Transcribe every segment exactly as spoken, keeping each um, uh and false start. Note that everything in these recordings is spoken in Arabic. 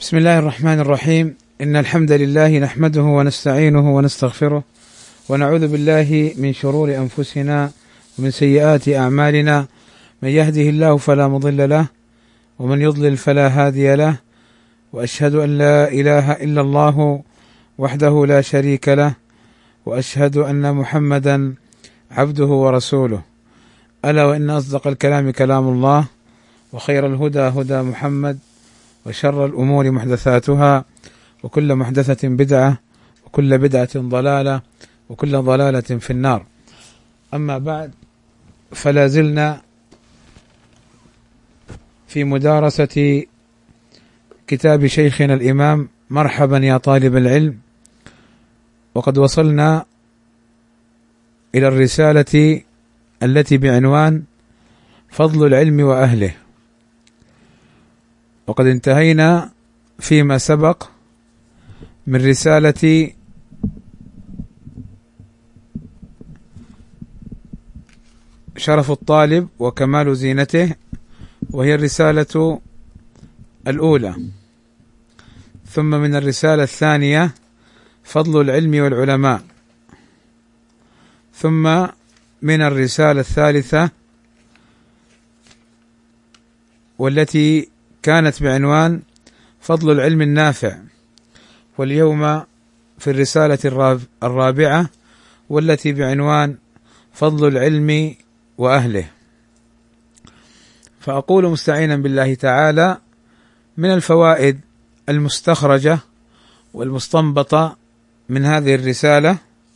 بسم الله الرحمن الرحيم. إن الحمد لله نحمده ونستعينه ونستغفره ونعوذ بالله من شرور أنفسنا ومن سيئات أعمالنا، من يهده الله فلا مضل له ومن يضلل فلا هادي له، وأشهد أن لا إله إلا الله وحده لا شريك له، وأشهد أن محمدا عبده ورسوله. ألا وإن أصدق الكلام كلام الله، وخير الهدى هدى محمد، وشر الأمور محدثاتها، وكل محدثة بدعة، وكل بدعة ضلالة، وكل ضلالة في النار. أما بعد، فلا زلنا في مدارسة كتاب شيخنا الإمام مرحبا يا طالب العلم، وقد وصلنا إلى الرسالة التي بعنوان فضل العلم وأهله، وقد انتهينا فيما سبق من رسالة شرف الطالب وكمال زينته، وهي الرسالة الأولى، ثم من الرسالة الثانية فضل العلم والعلماء، ثم من الرسالة الثالثة والتي كانت بعنوان فضل العلم النافع، واليوم في الرسالة الرابعة والتي بعنوان فضل العلم وأهله. فأقول مستعينا بالله تعالى: من الفوائد المستخرجة والمستنبطة من هذه الرسالة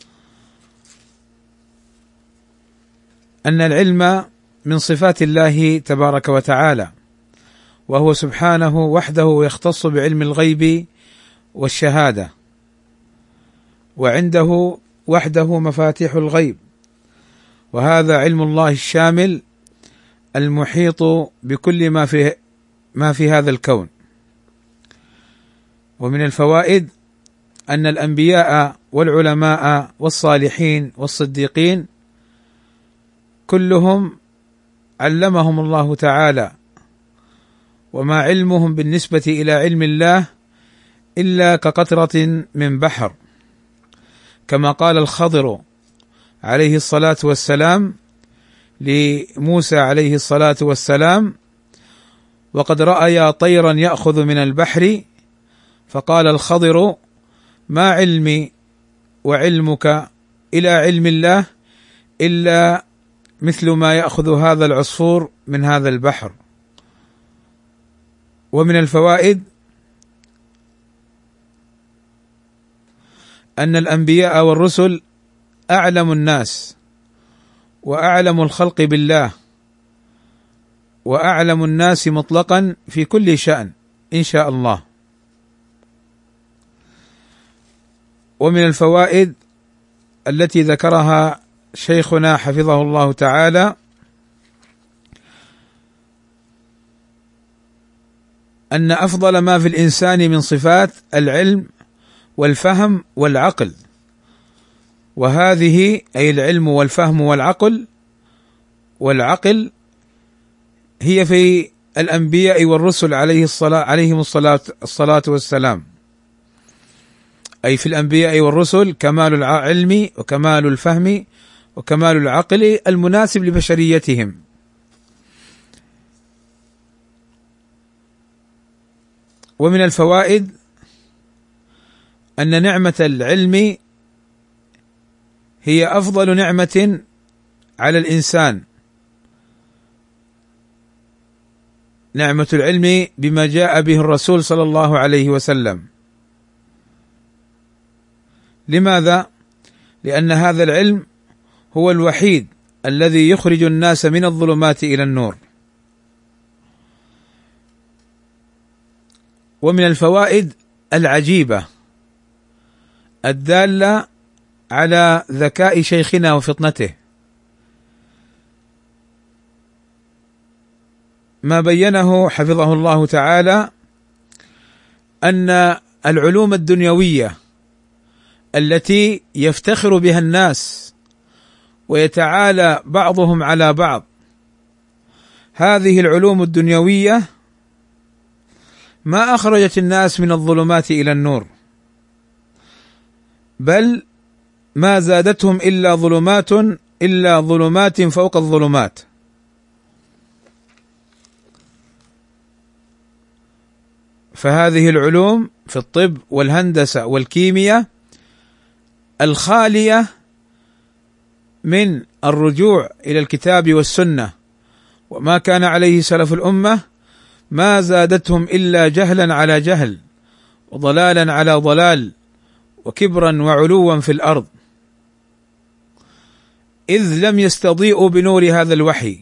أن العلم من صفات الله تبارك وتعالى، وهو سبحانه وحده يختص بعلم الغيب والشهادة، وعنده وحده مفاتيح الغيب، وهذا علم الله الشامل المحيط بكل ما في ما في هذا الكون. ومن الفوائد أن الأنبياء والعلماء والصالحين والصديقين كلهم علمهم الله تعالى، وما علمهم بالنسبة إلى علم الله إلا كقطرة من بحر، كما قال الخضر عليه الصلاة والسلام لموسى عليه الصلاة والسلام: وقد رأيا طيرا يأخذ من البحر، فقال الخضر: ما علمي وعلمك إلى علم الله إلا مثل ما يأخذ هذا العصفور من هذا البحر. ومن الفوائد أن الأنبياء والرسل أعلم الناس وأعلم الخلق بالله، وأعلم الناس مطلقا في كل شأن إن شاء الله. ومن الفوائد التي ذكرها شيخنا حفظه الله تعالى أن أفضل ما في الإنسان من صفات العلم والفهم والعقل، وهذه أي العلم والفهم والعقل والعقل هي في الأنبياء والرسل عليه الصلاة عليهم الصلاة الصلاة والسلام، أي في الأنبياء والرسل كمال العلم وكمال الفهم وكمال العقل المناسب لبشريتهم. ومن الفوائد أن نعمة العلم هي أفضل نعمة على الإنسان، نعمة العلم بما جاء به الرسول صلى الله عليه وسلم. لماذا؟ لأن هذا العلم هو الوحيد الذي يخرج الناس من الظلمات إلى النور. ومن الفوائد العجيبة الدالة على ذكاء شيخنا وفطنته ما بينه حفظه الله تعالى أن العلوم الدنيوية التي يفتخر بها الناس ويتعالى بعضهم على بعض، هذه العلوم الدنيوية ما أخرجت الناس من الظلمات إلى النور، بل ما زادتهم إلا ظلمات إلا ظلمات فوق الظلمات. فهذه العلوم في الطب والهندسة والكيمياء الخالية من الرجوع إلى الكتاب والسنة وما كان عليه سلف الأمة ما زادتهم إلا جهلا على جهل وضلالا على ضلال وكبرا وعلوا في الأرض، إذ لم يستضيئوا بنور هذا الوحي.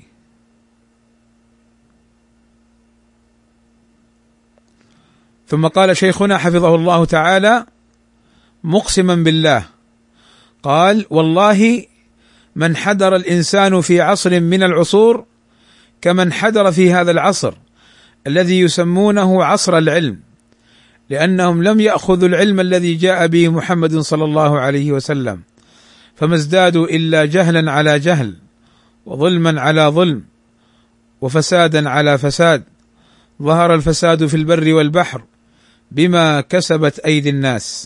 ثم قال شيخنا حفظه الله تعالى مقسما بالله، قال: والله من حدر الإنسان في عصر من العصور كمن حدر في هذا العصر الذي يسمونه عصر العلم، لأنهم لم يأخذوا العلم الذي جاء به محمد صلى الله عليه وسلم، فما ازدادوا إلا جهلا على جهل وظلما على ظلم وفسادا على فساد. ظهر الفساد في البر والبحر بما كسبت أيدي الناس.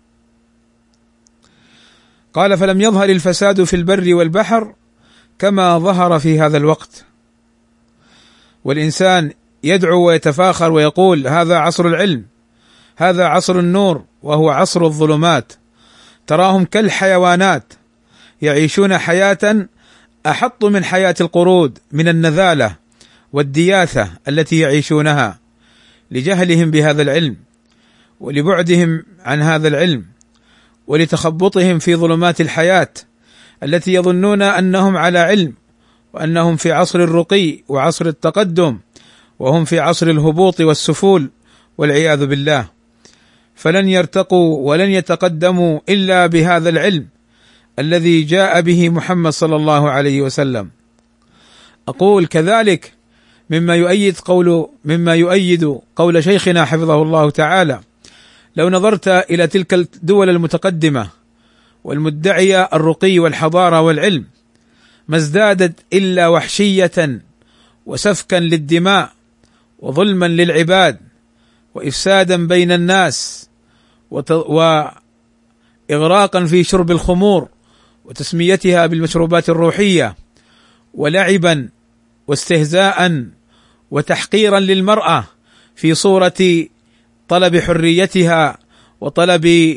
قال: فلم يظهر الفساد في البر والبحر كما ظهر في هذا الوقت. والإنسان يدعو ويتفاخر ويقول: هذا عصر العلم، هذا عصر النور، وهو عصر الظلمات. تراهم كالحيوانات يعيشون حياة أحط من حياة القرود من النذالة والدياثة التي يعيشونها لجهلهم بهذا العلم ولبعدهم عن هذا العلم ولتخبطهم في ظلمات الحياة التي يظنون أنهم على علم وأنهم في عصر الرقي وعصر التقدم، وهم في عصر الهبوط والسفول والعياذ بالله. فلن يرتقوا ولن يتقدموا إلا بهذا العلم الذي جاء به محمد صلى الله عليه وسلم. أقول كذلك مما يؤيد قول مما يؤيد قول شيخنا حفظه الله تعالى: لو نظرت إلى تلك الدول المتقدمة والمدعية الرقي والحضارة والعلم ما ازدادت إلا وحشية وسفكا للدماء وظلما للعباد وإفسادا بين الناس وإغراقا في شرب الخمور وتسميتها بالمشروبات الروحية ولعبا واستهزاء وتحقيرا للمرأة في صورة طلب حريتها وطلب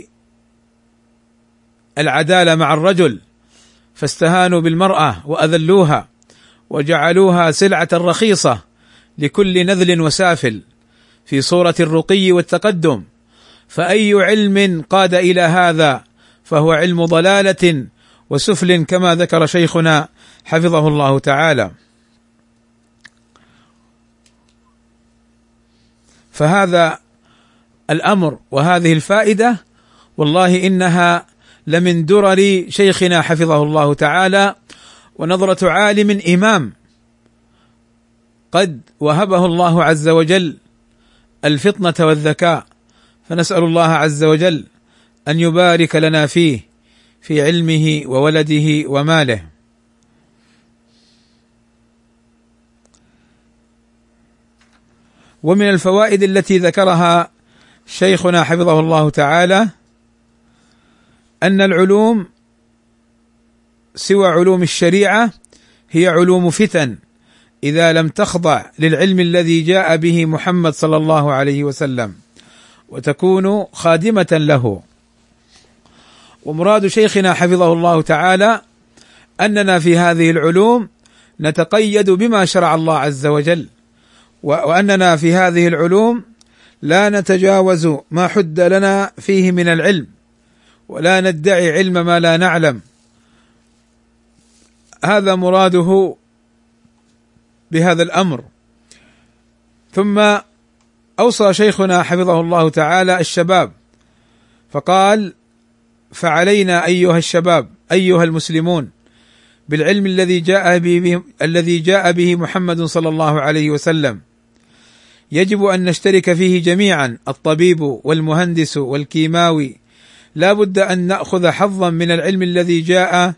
العدالة مع الرجل، فاستهانوا بالمرأة وأذلوها وجعلوها سلعة رخيصة لكل نذل وسافل في صورة الرقي والتقدم. فأي علم قاد إلى هذا فهو علم ضلالة وسفل كما ذكر شيخنا حفظه الله تعالى. فهذا الأمر وهذه الفائدة والله إنها لمن درر شيخنا حفظه الله تعالى، ونظرة عالم إمام قد وهبه الله عز وجل الفطنة والذكاء، فنسأل الله عز وجل أن يبارك لنا فيه في علمه وولده وماله. ومن الفوائد التي ذكرها شيخنا حفظه الله تعالى أن العلوم سوى علوم الشريعة هي علوم فتن إذا لم تخضع للعلم الذي جاء به محمد صلى الله عليه وسلم وتكون خادمة له. ومراد شيخنا حفظه الله تعالى أننا في هذه العلوم نتقيد بما شرع الله عز وجل، وأننا في هذه العلوم لا نتجاوز ما حد لنا فيه من العلم ولا ندعي علم ما لا نعلم. هذا مراده بهذا الأمر. ثم أوصى شيخنا حفظه الله تعالى الشباب فقال: فعلينا أيها الشباب أيها المسلمون بالعلم الذي جاء به الذي جاء به محمد صلى الله عليه وسلم، يجب أن نشترك فيه جميعا، الطبيب والمهندس والكيماوي، لا بد أن نأخذ حظا من العلم الذي جاء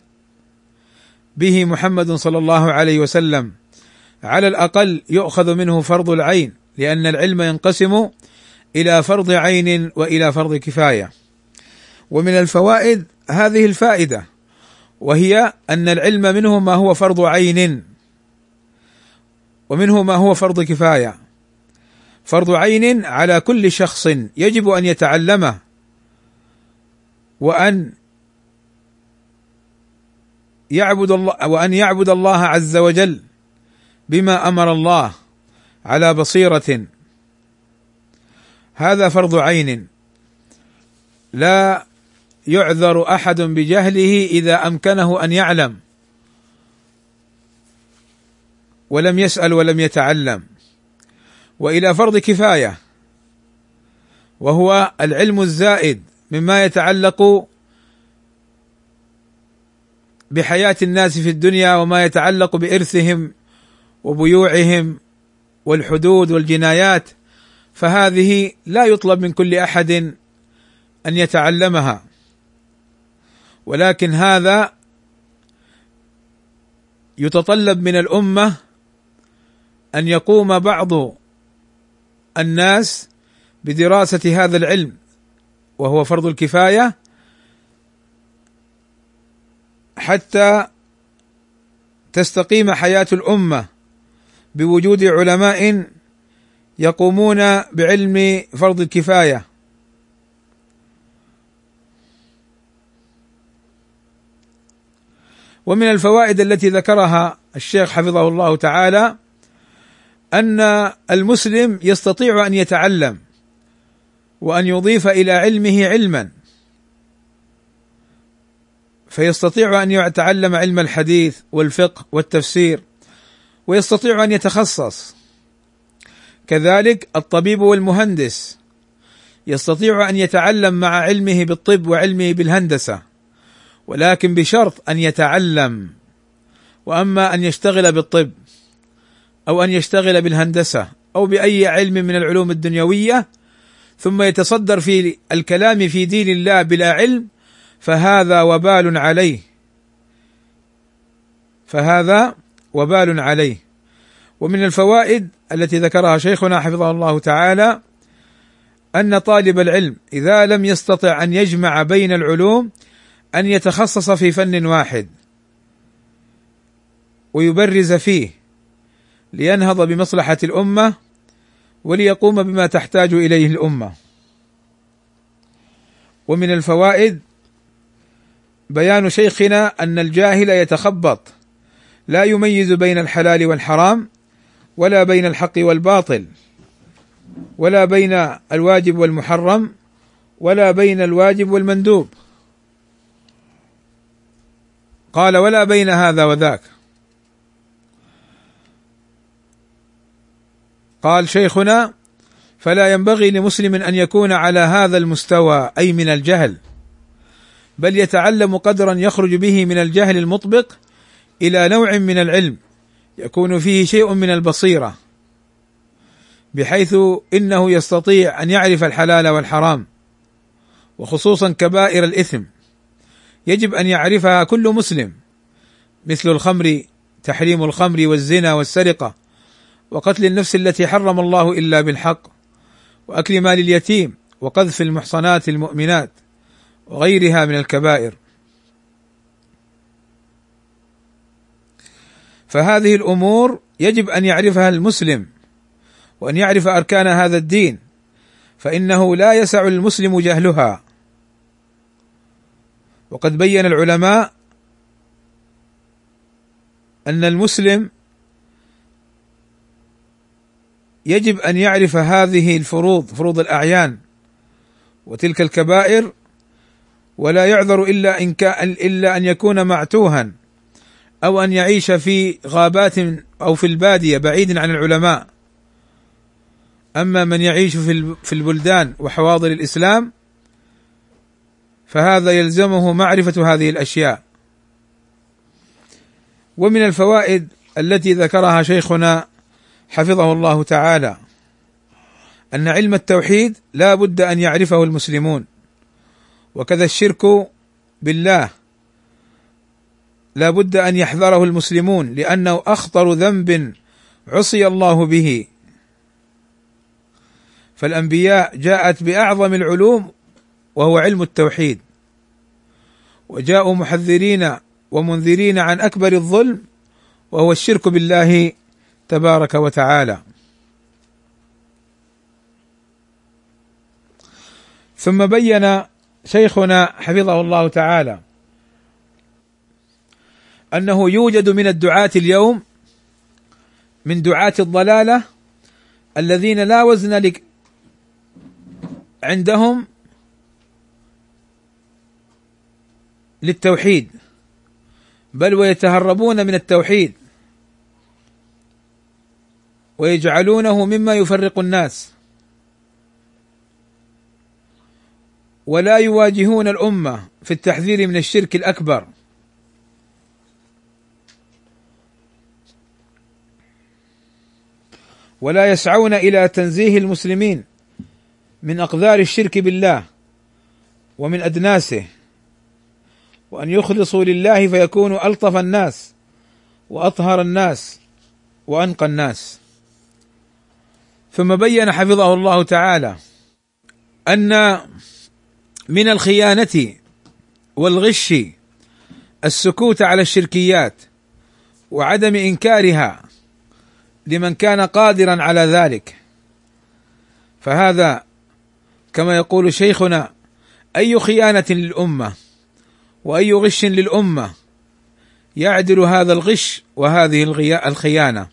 به محمد صلى الله عليه وسلم، على الأقل يؤخذ منه فرض العين لأن العلم ينقسم إلى فرض عين وإلى فرض كفاية. ومن الفوائد هذه الفائدة، وهي أن العلم منه ما هو فرض عين ومنه ما هو فرض كفاية. فرض عين على كل شخص يجب أن يتعلمه وأن يعبد الله وأن يعبد الله عز وجل بما أمر الله على بصيرة. هذا فرض عين لا يعذر أحد بجهله إذا أمكنه أن يعلم ولم يسأل ولم يتعلم. وإلى فرض كفاية، وهو العلم الزائد مما يتعلق بحياة الناس في الدنيا وما يتعلق بإرثهم وبيوعهم والحدود والجنايات، فهذه لا يطلب من كل أحد أن يتعلمها، ولكن هذا يتطلب من الأمة أن يقوم بعض الناس بدراسة هذا العلم وهو فرض الكفاية، حتى تستقيم حياة الأمة بوجود علماء يقومون بعلم فرض الكفاية. ومن الفوائد التي ذكرها الشيخ حفظه الله تعالى أن المسلم يستطيع أن يتعلم وأن يضيف إلى علمه علما، فيستطيع أن يتعلم علم الحديث والفقه والتفسير، ويستطيع أن يتخصص. كذلك الطبيب والمهندس يستطيع أن يتعلم مع علمه بالطب وعلمه بالهندسة، ولكن بشرط أن يتعلم. وأما أن يشتغل بالطب أو أن يشتغل بالهندسة أو بأي علم من العلوم الدنيوية ثم يتصدر في الكلام في دين الله بلا علم، فهذا وبال عليه فهذا وبال عليه. ومن الفوائد التي ذكرها شيخنا حفظه الله تعالى أن طالب العلم إذا لم يستطع أن يجمع بين العلوم أن يتخصص في فن واحد ويبرز فيه لينهض بمصلحة الأمة وليقوم بما تحتاج إليه الأمة. ومن الفوائد بيان شيخنا أن الجاهل يتخبط، لا يميز بين الحلال والحرام، ولا بين الحق والباطل، ولا بين الواجب والمحرم، ولا بين الواجب والمندوب. قال ولا بين هذا وذاك. قال شيخنا فلا ينبغي لمسلم أن يكون على هذا المستوى أي من الجهل، بل يتعلم قدرا يخرج به من الجهل المطبق إلى نوع من العلم يكون فيه شيء من البصيرة، بحيث إنه يستطيع أن يعرف الحلال والحرام، وخصوصا كبائر الإثم يجب أن يعرفها كل مسلم، مثل الخمر، تحريم الخمر والزنا والسرقة وقتل النفس التي حرم الله إلا بالحق، وأكل مال اليتيم، وقذف المحصنات المؤمنات، وغيرها من الكبائر. فهذه الأمور يجب أن يعرفها المسلم وأن يعرف أركان هذا الدين، فإنه لا يسع المسلم جهلها. وقد بين العلماء أن المسلم يجب أن يعرف هذه الفروض، فروض الأعيان وتلك الكبائر، ولا يعذر إلا إن كان إلا أن يكون معتوها أو أن يعيش في غابات أو في البادية بعيد عن العلماء. أما من يعيش في البلدان وحواضر الإسلام فهذا يلزمه معرفة هذه الأشياء. ومن الفوائد التي ذكرها شيخنا حفظه الله تعالى أن علم التوحيد لا بد أن يعرفه المسلمون، وكذا الشرك بالله لا بد أن يحذره المسلمون، لأنه أخطر ذنب عصي الله به. فالأنبياء جاءت بأعظم العلوم وهو علم التوحيد، وجاءوا محذرين ومنذرين عن أكبر الظلم وهو الشرك بالله تبارك وتعالى. ثم بين شيخنا حفظه الله تعالى أنه يوجد من الدعاة اليوم من دعاة الضلالة الذين لا وزن لك عندهم للتوحيد، بل ويتهربون من التوحيد ويجعلونه مما يفرق الناس، ولا يواجهون الأمة في التحذير من الشرك الأكبر، ولا يسعون إلى تنزيه المسلمين من أقدار الشرك بالله ومن أدناسه، وأن يخلصوا لله فيكونوا ألطف الناس وأطهر الناس وأنقى الناس. ثم بين حفظه الله تعالى أن من الخيانة والغش السكوت على الشركيات وعدم إنكارها لمن كان قادرا على ذلك، فهذا كما يقول شيخنا أي خيانة للأمة وأي غش للأمة يعدل هذا الغش وهذه الخيانة.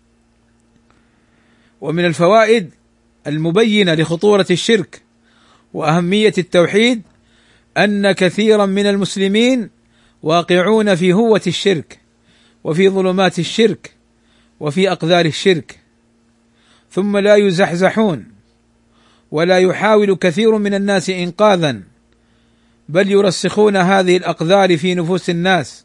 ومن الفوائد المبينة لخطورة الشرك وأهمية التوحيد أن كثيرا من المسلمين واقعون في هوة الشرك وفي ظلمات الشرك وفي أقدار الشرك، ثم لا يزحزحون، ولا يحاول كثير من الناس إنقاذا، بل يرسخون هذه الأقدار في نفوس الناس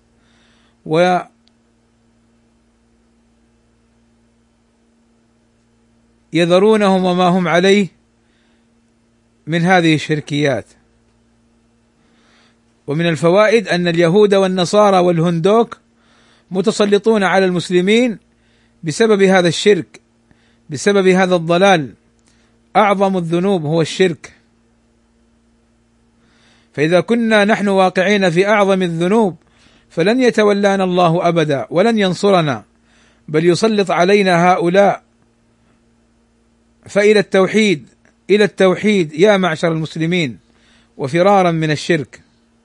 ويذرونهم وما هم عليه من هذه الشركيات. ومن الفوائد أن اليهود والنصارى والهندوك متسلطون على المسلمين بسبب هذا الشرك، بسبب هذا الضلال. أعظم الذنوب هو الشرك، فإذا كنا نحن واقعين في أعظم الذنوب فلن يتولانا الله أبدا ولن ينصرنا، بل يسلط علينا هؤلاء. فإلى التوحيد، إلى التوحيد يا معشر المسلمين، وفرارا من الشرك.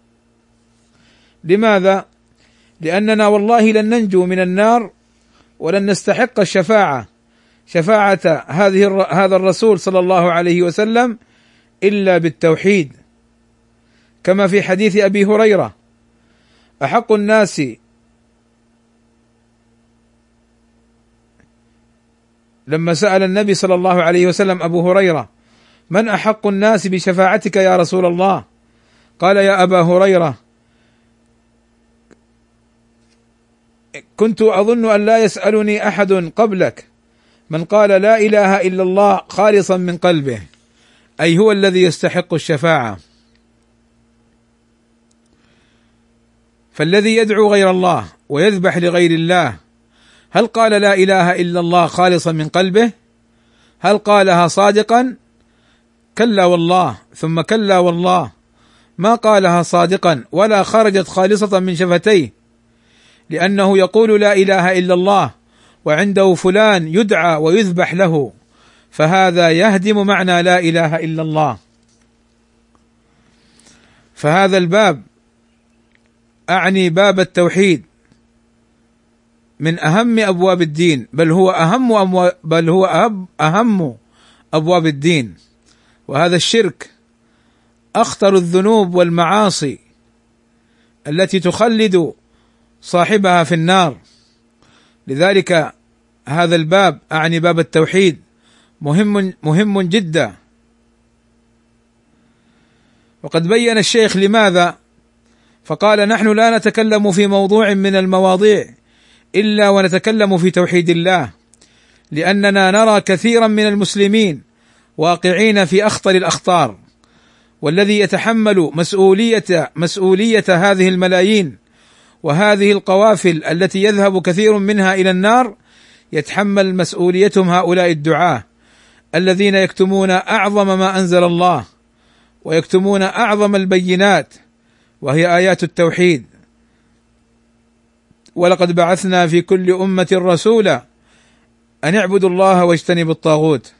لماذا؟ لأننا والله لن ننجو من النار ولن نستحق الشفاعة، شفاعة هذه هذا الرسول صلى الله عليه وسلم إلا بالتوحيد، كما في حديث أبي هريرة: أحق الناس لما سأل النبي صلى الله عليه وسلم أبو هريرة: من أحق الناس بشفاعتك يا رسول الله؟ قال: يا أبا هريرة، كنت أظن أن لا يسألني أحد قبلك من قال لا إله إلا الله خالصا من قلبه، أي هو الذي يستحق الشفاعة. فالذي يدعو غير الله ويذبح لغير الله، هل قال لا إله إلا الله خالصا من قلبه؟ هل قالها صادقا؟ كلا والله ثم كلا والله، ما قالها صادقا ولا خرجت خالصة من شفتيه، لأنه يقول لا إله إلا الله وعنده فلان يدعى ويذبح له، فهذا يهدم معنى لا إله إلا الله. فهذا الباب، أعني باب التوحيد، من أهم أبواب الدين، بل هو أهم أمو... بل هو أهم... أهم أبواب الدين. وهذا الشرك أخطر الذنوب والمعاصي التي تخلد صاحبها في النار. لذلك هذا الباب، أعني باب التوحيد، مهم مهم جدا. وقد بين الشيخ لماذا، فقال: نحن لا نتكلم في موضوع من المواضيع إلا ونتكلم في توحيد الله، لأننا نرى كثيرا من المسلمين واقعين في أخطر الأخطار، والذي يتحمل مسؤولية مسؤولية هذه الملايين وهذه القوافل التي يذهب كثير منها إلى النار، يتحمل مسؤوليتهم هؤلاء الدعاة الذين يكتمون أعظم ما أنزل الله ويكتمون أعظم البينات وهي آيات التوحيد. ولقد بعثنا في كل أمة رسولا أن اعبدوا الله واجتنبوا الطاغوت.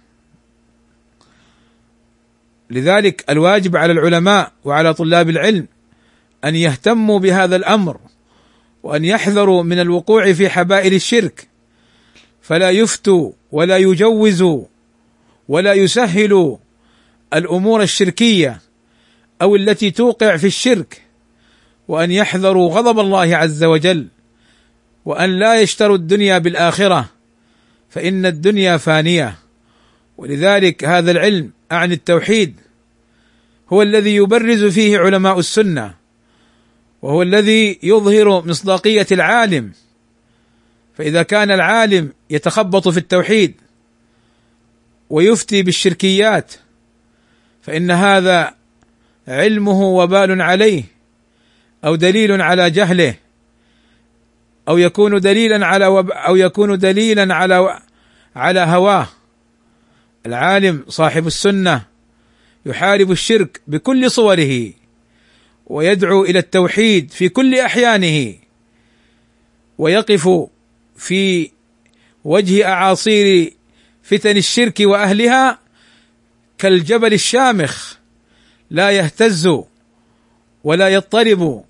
لذلك الواجب على العلماء وعلى طلاب العلم أن يهتموا بهذا الأمر، وأن يحذروا من الوقوع في حبائل الشرك، فلا يفتوا ولا يجوزوا ولا يسهلوا الأمور الشركية أو التي توقع في الشرك، وأن يحذروا غضب الله عز وجل، وأن لا يشتروا الدنيا بالآخرة، فإن الدنيا فانية. ولذلك هذا العلم عن التوحيد هو الذي يبرز فيه علماء السنة، وهو الذي يظهر مصداقية العالم. فإذا كان العالم يتخبط في التوحيد ويفتي بالشركيات فإن هذا علمه وبال عليه، أو دليل على جهله، أو يكون دليلا على وب أو يكون دليلا على على هواه. العالم صاحب السنة يحارب الشرك بكل صوره، ويدعو إلى التوحيد في كل أحيانه، ويقف في وجه أعاصير فتن الشرك وأهلها كالجبل الشامخ، لا يهتز ولا يضطرب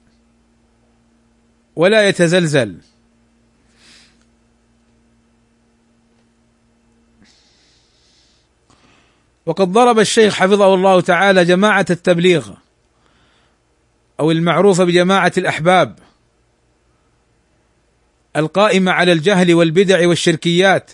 ولا يتزلزل. وقد ضرب الشيخ حفظه الله تعالى جماعة التبليغ أو المعروفة بجماعة الأحباب القائمة على الجهل والبدع والشركيات،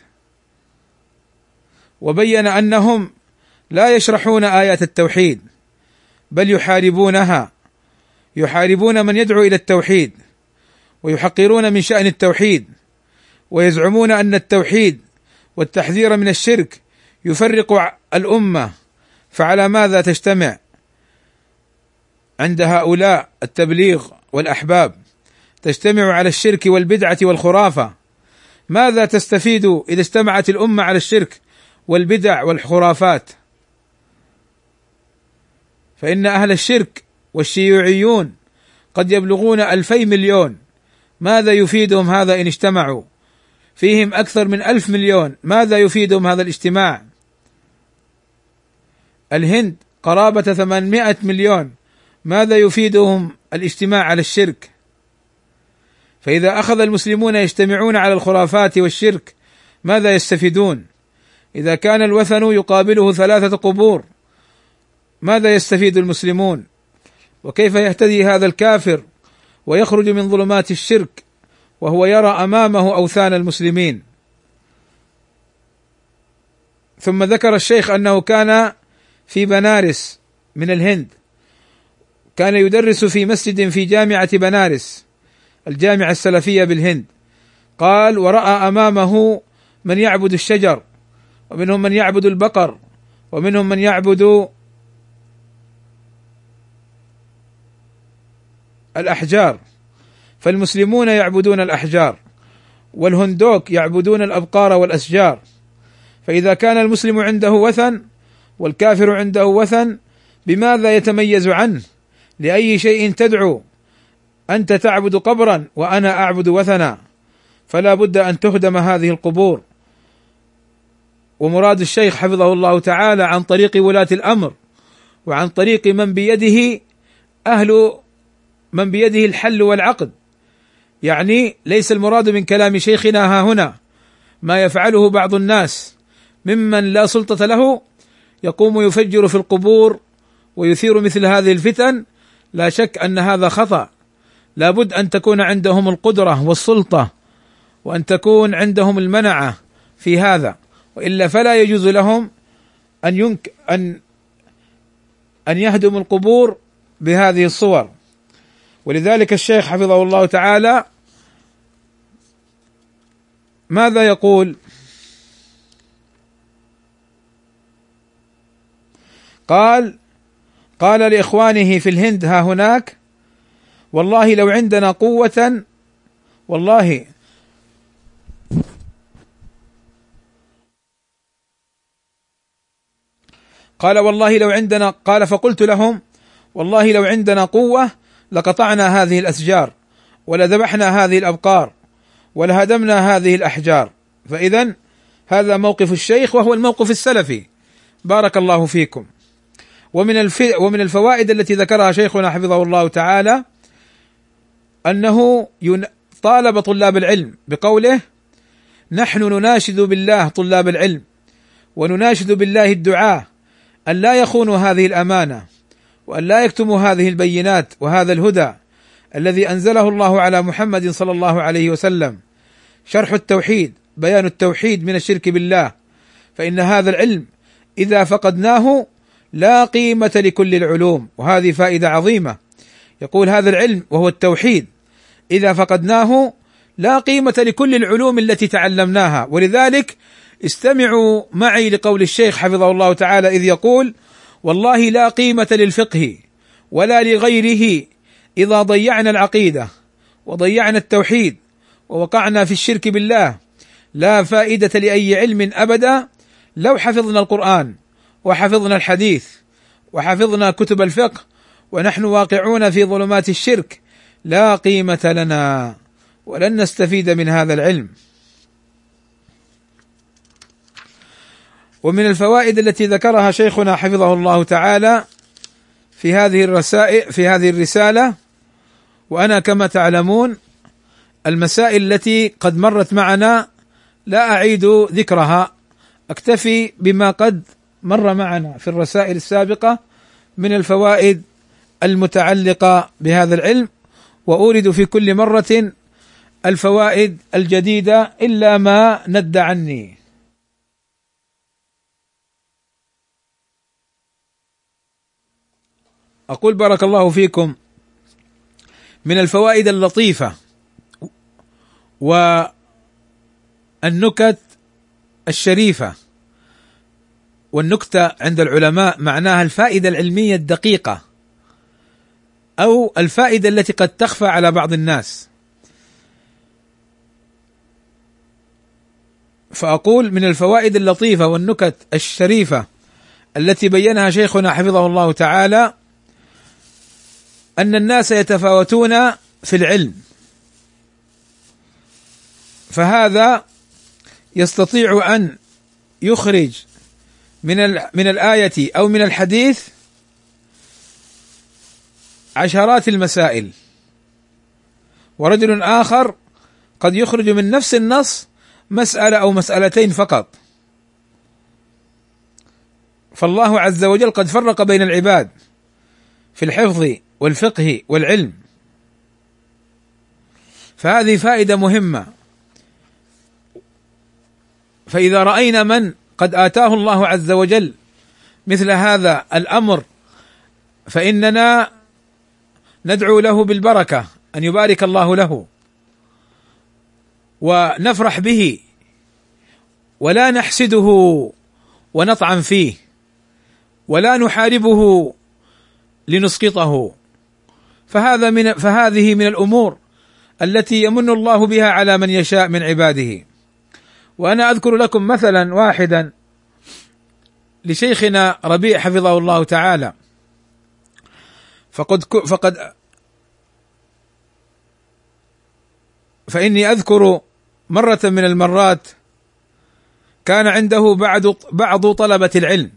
وبين أنهم لا يشرحون آيات التوحيد بل يحاربونها، يحاربون من يدعو إلى التوحيد، ويحقرون من شأن التوحيد، ويزعمون أن التوحيد والتحذير من الشرك يفرق الأمة. فعلى ماذا تجتمع عند هؤلاء التبليغ والأحباب؟ تجتمع على الشرك والبدعة والخرافة. ماذا تستفيد إذا اجتمعت الأمة على الشرك والبدع والخرافات؟ فإن أهل الشرك والشيوعيون قد يبلغون ألفي مليون، ماذا يفيدهم هذا إن اجتمعوا؟ فيهم أكثر من ألف مليون، ماذا يفيدهم هذا الاجتماع؟ الهند قرابة ثمانمائة مليون، ماذا يفيدهم الاجتماع على الشرك؟ فإذا أخذ المسلمون يجتمعون على الخرافات والشرك ماذا يستفيدون؟ إذا كان الوثن يقابله ثلاثة قبور ماذا يستفيد المسلمون؟ وكيف يهتدي هذا الكافر ويخرج من ظلمات الشرك وهو يرى أمامه أوثان المسلمين؟ ثم ذكر الشيخ أنه كان في بنارس من الهند، كان يدرس في مسجد في جامعة بنارس الجامعة السلفية بالهند. قال: ورأى أمامه من يعبد الشجر، ومنهم من يعبد البقر، ومنهم من يعبد الأحجار. فالمسلمون يعبدون الأحجار، والهندوك يعبدون الأبقار والأشجار. فإذا كان المسلم عنده وثن والكافر عنده وثن، بماذا يتميز عنه؟ لأي شيء تدعو؟ أنت تعبد قبرا وأنا أعبد وثنا، فلا بد أن تهدم هذه القبور. ومراد الشيخ حفظه الله تعالى عن طريق ولاة الأمر، وعن طريق من بيده أهل من بيده الحل والعقد. يعني ليس المراد من كلام شيخنا ها هنا ما يفعله بعض الناس ممن لا سلطة له، يقوم يفجر في القبور ويثير مثل هذه الفتن. لا شك أن هذا خطأ، لابد أن تكون عندهم القدرة والسلطة، وأن تكون عندهم المنعة في هذا، وإلا فلا يجوز لهم أن ينك أن أن يهدموا القبور بهذه الصور. ولذلك الشيخ حفظه الله تعالى ماذا يقول؟ قال قال لإخوانه في الهند ها هناك: والله لو عندنا قوة، والله قال والله لو عندنا قال فقلت لهم والله لو عندنا قوة لقطعنا هذه الأشجار ولذبحنا هذه الأبقار ولهدمنا هذه الأحجار. فإذا هذا موقف الشيخ وهو الموقف السلفي، بارك الله فيكم. ومن الف... ومن الفوائد التي ذكرها شيخنا حفظه الله تعالى أنه ين... طالب طلاب العلم بقوله: نحن نناشد بالله طلاب العلم ونناشد بالله الدعاة أن لا يخونوا هذه الأمانة وأن لا يكتموا هذه البينات وهذا الهدى الذي أنزله الله على محمد صلى الله عليه وسلم، شرح التوحيد، بيان التوحيد من الشرك بالله، فإن هذا العلم إذا فقدناه لا قيمة لكل العلوم. وهذه فائدة عظيمة، يقول هذا العلم وهو التوحيد إذا فقدناه لا قيمة لكل العلوم التي تعلمناها. ولذلك استمعوا معي لقول الشيخ حفظه الله تعالى إذ يقول: والله لا قيمة للفقه ولا لغيره إذا ضيعنا العقيدة وضيعنا التوحيد ووقعنا في الشرك بالله، لا فائدة لأي علم أبدا لو حفظنا القرآن وحفظنا الحديث وحفظنا كتب الفقه ونحن واقعون في ظلمات الشرك، لا قيمة لنا ولن نستفيد من هذا العلم. ومن الفوائد التي ذكرها شيخنا حفظه الله تعالى في هذه الرسائل في هذه الرسالة، وأنا كما تعلمون المسائل التي قد مرت معنا لا أعيد ذكرها، أكتفي بما قد مر معنا في الرسائل السابقة من الفوائد المتعلقة بهذا العلم، وأورد في كل مرة الفوائد الجديدة إلا ما ند عني. أقول بارك الله فيكم: من الفوائد اللطيفة والنكت الشريفة، والنكتة عند العلماء معناها الفائدة العلمية الدقيقة أو الفائدة التي قد تخفى على بعض الناس. فأقول من الفوائد اللطيفة والنكت الشريفة التي بينها شيخنا حفظه الله تعالى أن الناس يتفاوتون في العلم، فهذا يستطيع أن يخرج من من الآية أو من الحديث عشرات المسائل، ورجل آخر قد يخرج من نفس النص مسألة أو مسألتين فقط. فالله عز وجل قد فرق بين العباد في الحفظ والفقه والعلم، فهذه فائدة مهمة. فإذا رأينا من قد آتاه الله عز وجل مثل هذا الأمر فإننا ندعو له بالبركة، أن يبارك الله له، ونفرح به ولا نحسده ونطعن فيه ولا نحاربه لنسقطه، فهذا من فهذه من الأمور التي يمن الله بها على من يشاء من عباده. وأنا أذكر لكم مثلا واحدا لشيخنا ربيع حفظه الله تعالى، فقد فقد فإني أذكر مرة من المرات كان عنده بعض بعض طلبة العلم،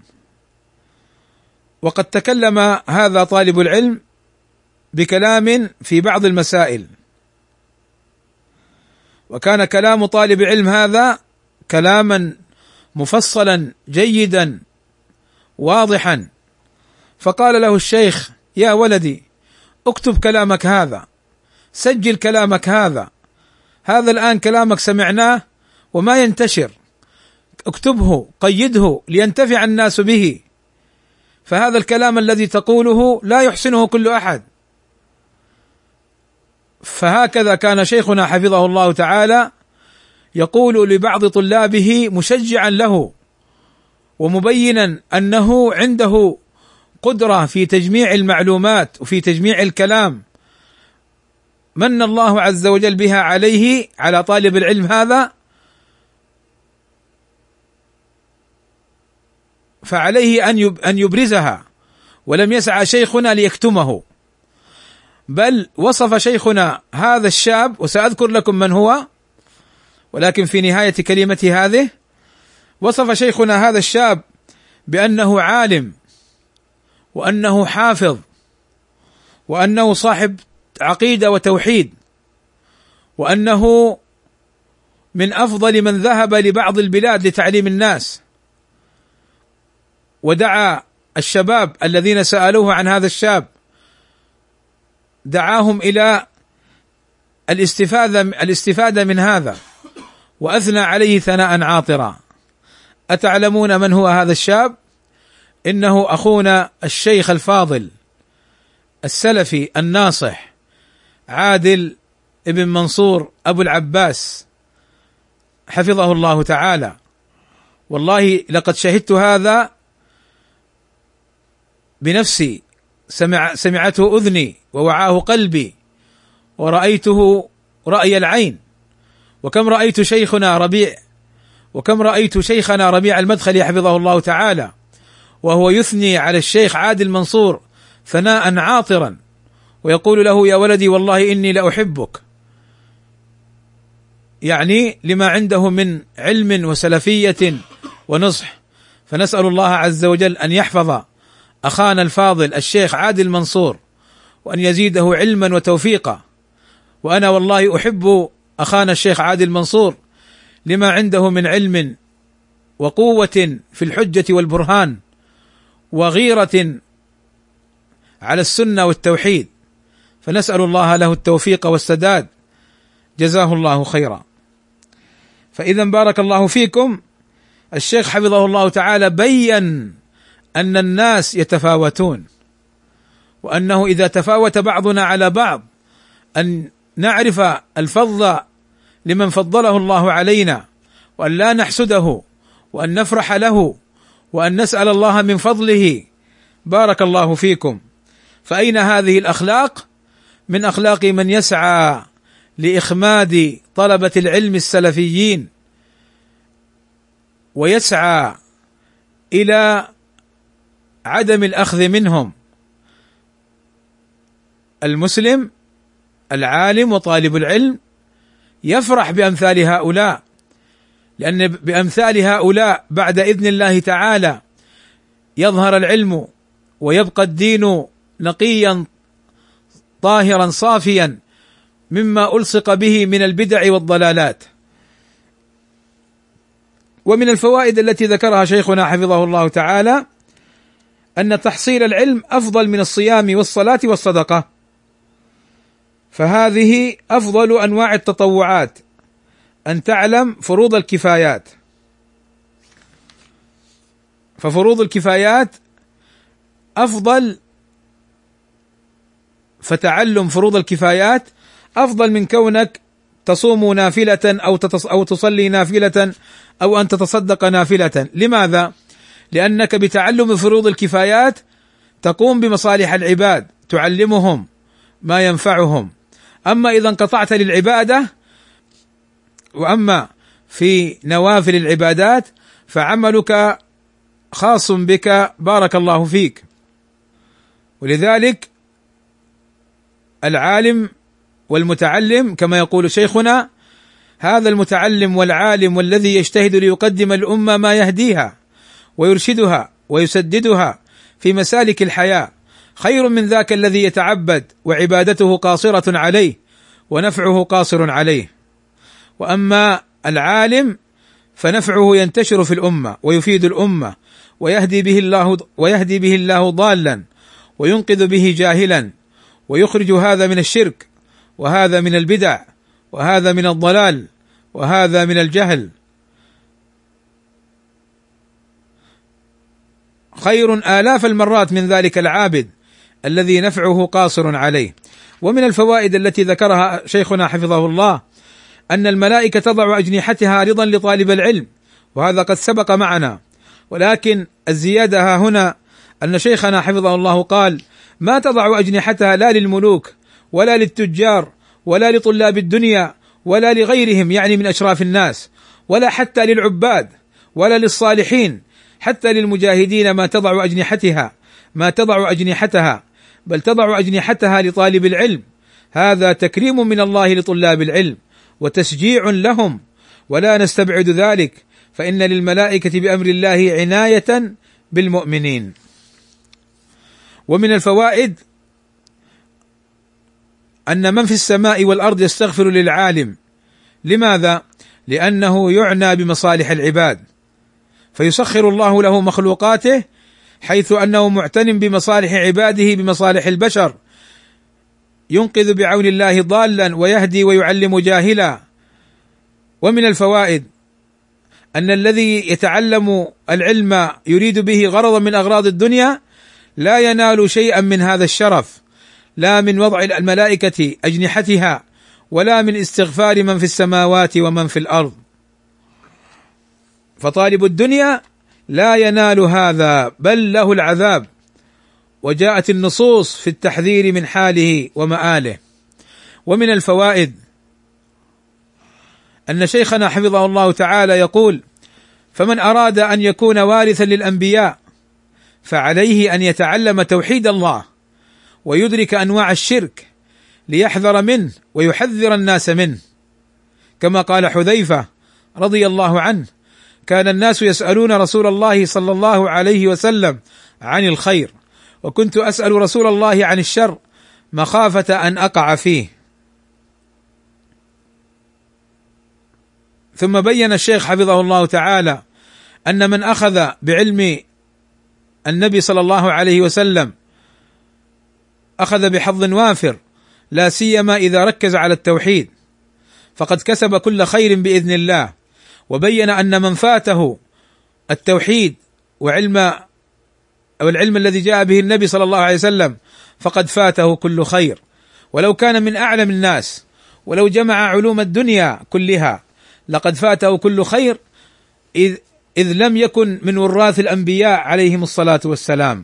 وقد تكلم هذا طالب العلم بكلام في بعض المسائل، وكان كلام طالب علم هذا كلاما مفصلا جيدا واضحا، فقال له الشيخ: يا ولدي اكتب كلامك هذا، سجل كلامك هذا، هذا الآن كلامك سمعناه وما ينتشر، اكتبه قيده لينتفع الناس به، فهذا الكلام الذي تقوله لا يحسنه كل أحد. فهكذا كان شيخنا حفظه الله تعالى يقول لبعض طلابه مشجعا له ومبينا أنه عنده قدرة في تجميع المعلومات وفي تجميع الكلام من الله عز وجل بها عليه على طالب العلم هذا، فعليه أن أن يبرزها، ولم يسعى شيخنا ليكتمه، بل وصف شيخنا هذا الشاب، وسأذكر لكم من هو ولكن في نهاية كلمتي هذه، وصف شيخنا هذا الشاب بأنه عالم، وأنه حافظ، وأنه صاحب عقيدة وتوحيد، وأنه من أفضل من ذهب لبعض البلاد لتعليم الناس، ودعا الشباب الذين سألوه عن هذا الشاب، دعاهم إلى الاستفادة الاستفادة من هذا، وأثنى عليه ثناء عاطرا. أتعلمون من هو هذا الشاب؟ إنه أخونا الشيخ الفاضل السلفي الناصح عادل ابن منصور أبو العباس حفظه الله تعالى. والله لقد شهدت هذا بنفسي، سمع سمعته أذني ووعاه قلبي ورأيته رأي العين. وكم رأيت شيخنا ربيع وكم رأيت شيخنا ربيع المدخلي حفظه الله تعالى وهو يثني على الشيخ عادل منصور ثناء عاطرا، ويقول له: يا ولدي والله إني لأحبك، يعني لما عنده من علم وسلفية ونصح. فنسأل الله عز وجل أن يحفظ أخانا الفاضل الشيخ عادل منصور، وأن يزيده علما وتوفيقا. وأنا والله أحب أخانا الشيخ عادل منصور لما عنده من علم وقوة في الحجة والبرهان، وغيرة على السنة والتوحيد، فنسأل الله له التوفيق والسداد، جزاه الله خيرا. فإذا بارك الله فيكم، الشيخ حفظه الله تعالى بين أن الناس يتفاوتون، وأنه إذا تفاوت بعضنا على بعض أن نعرف الفضل لمن فضله الله علينا، وأن لا نحسده، وأن نفرح له، وأن نسأل الله من فضله. بارك الله فيكم. فأين هذه الأخلاق؟ من أخلاق من يسعى لإخماد طلبة العلم السلفيين، ويسعى إلى عدم الأخذ منهم. المسلم العالم وطالب العلم يفرح بأمثال هؤلاء، لأن بأمثال هؤلاء بعد إذن الله تعالى يظهر العلم ويبقى الدين نقيا طاهرا صافيا مما ألصق به من البدع والضلالات. ومن الفوائد التي ذكرها شيخنا حفظه الله تعالى أن تحصيل العلم أفضل من الصيام والصلاة والصدقة، فهذه أفضل أنواع التطوعات، أن تعلم فروض الكفايات. ففروض الكفايات أفضل، فتعلم فروض الكفايات أفضل من كونك تصوم نافلة أو أو تصلي نافلة أو أن تتصدق نافلة. لماذا؟ لأنك بتعلم فروض الكفايات تقوم بمصالح العباد، تعلمهم ما ينفعهم. أما إذا انقطعت للعبادة، وأما في نوافل العبادات فعملك خاص بك، بارك الله فيك. ولذلك العالم والمتعلم كما يقول شيخنا، هذا المتعلم والعالم والذي يجتهد ليقدم الأمة ما يهديها ويرشدها ويسددها في مسالك الحياة، خير من ذاك الذي يتعبد وعبادته قاصرة عليه ونفعه قاصر عليه. وأما العالم فنفعه ينتشر في الأمة ويفيد الأمة، ويهدي به الله ويهدي به الله ضالا، وينقذ به جاهلا، ويخرج هذا من الشرك، وهذا من البدع، وهذا من الضلال، وهذا من الجهل. خير آلاف المرات من ذلك العابد الذي نفعه قاصر عليه. ومن الفوائد التي ذكرها شيخنا حفظه الله أن الملائكة تضع أجنحتها رضا لطالب العلم، وهذا قد سبق معنا، ولكن الزيادة ها هنا أن شيخنا حفظه الله قال: ما تضع أجنحتها لا للملوك ولا للتجار ولا لطلاب الدنيا ولا لغيرهم، يعني من أشراف الناس، ولا حتى للعباد ولا للصالحين، حتى للمجاهدين ما تضع أجنحتها ما تضع أجنحتها بل تضع أجنحتها لطالب العلم. هذا تكريم من الله لطلاب العلم وتشجيع لهم، ولا نستبعد ذلك، فإن للملائكة بأمر الله عناية بالمؤمنين. ومن الفوائد أن من في السماء والأرض يستغفر للعالم. لماذا؟ لأنه يعنى بمصالح العباد، فيسخر الله له مخلوقاته حيث أنه معتن بمصالح عباده بمصالح البشر، ينقذ بعون الله ضالا ويهدي ويعلم جاهلا. ومن الفوائد أن الذي يتعلم العلم يريد به غرضا من أغراض الدنيا لا ينال شيئا من هذا الشرف، لا من وضع الملائكة أجنحتها ولا من استغفار من في السماوات ومن في الأرض. فطالب الدنيا لا ينال هذا بل له العذاب، وجاءت النصوص في التحذير من حاله ومآله. ومن الفوائد أن شيخنا حفظه الله تعالى يقول: فمن أراد أن يكون وارثا للأنبياء فعليه أن يتعلم توحيد الله ويدرك أنواع الشرك ليحذر منه ويحذر الناس منه، كما قال حذيفة رضي الله عنه: كان الناس يسألون رسول الله صلى الله عليه وسلم عن الخير، وكنت أسأل رسول الله عن الشر مخافة أن أقع فيه. ثم بين الشيخ حفظه الله تعالى أن من أخذ بعلم النبي صلى الله عليه وسلم أخذ بحظ وافر، لا سيما إذا ركز على التوحيد، فقد كسب كل خير بإذن الله. وبين أن من فاته التوحيد وعلم أو العلم الذي جاء به النبي صلى الله عليه وسلم فقد فاته كل خير، ولو كان من أعلم الناس، ولو جمع علوم الدنيا كلها لقد فاته كل خير، إذ, إذ لم يكن من وراث الأنبياء عليهم الصلاة والسلام.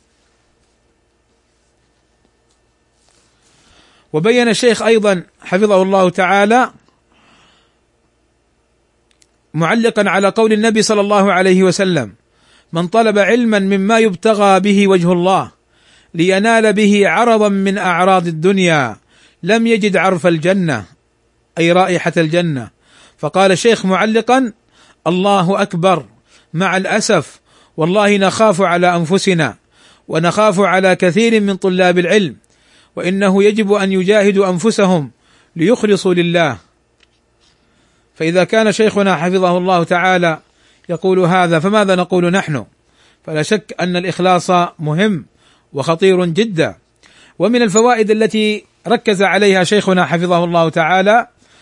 وبين الشيخ أيضا حفظه الله تعالى معلقا على قول النبي صلى الله عليه وسلم: من طلب علما مما يبتغى به وجه الله لينال به عرضا من أعراض الدنيا لم يجد عرف الجنة، أي رائحة الجنة. فقال الشيخ معلقا: الله أكبر، مع الأسف والله نخاف على أنفسنا ونخاف على كثير من طلاب العلم، وإنه يجب أن يجاهدوا أنفسهم ليخلصوا لله. فإذا كان شيخنا حفظه الله تعالى يقول هذا فماذا نقول نحن؟ فلا شك أن الإخلاص مهم وخطير جدا. ومن الفوائد التي ركز عليها شيخنا حفظه الله تعالى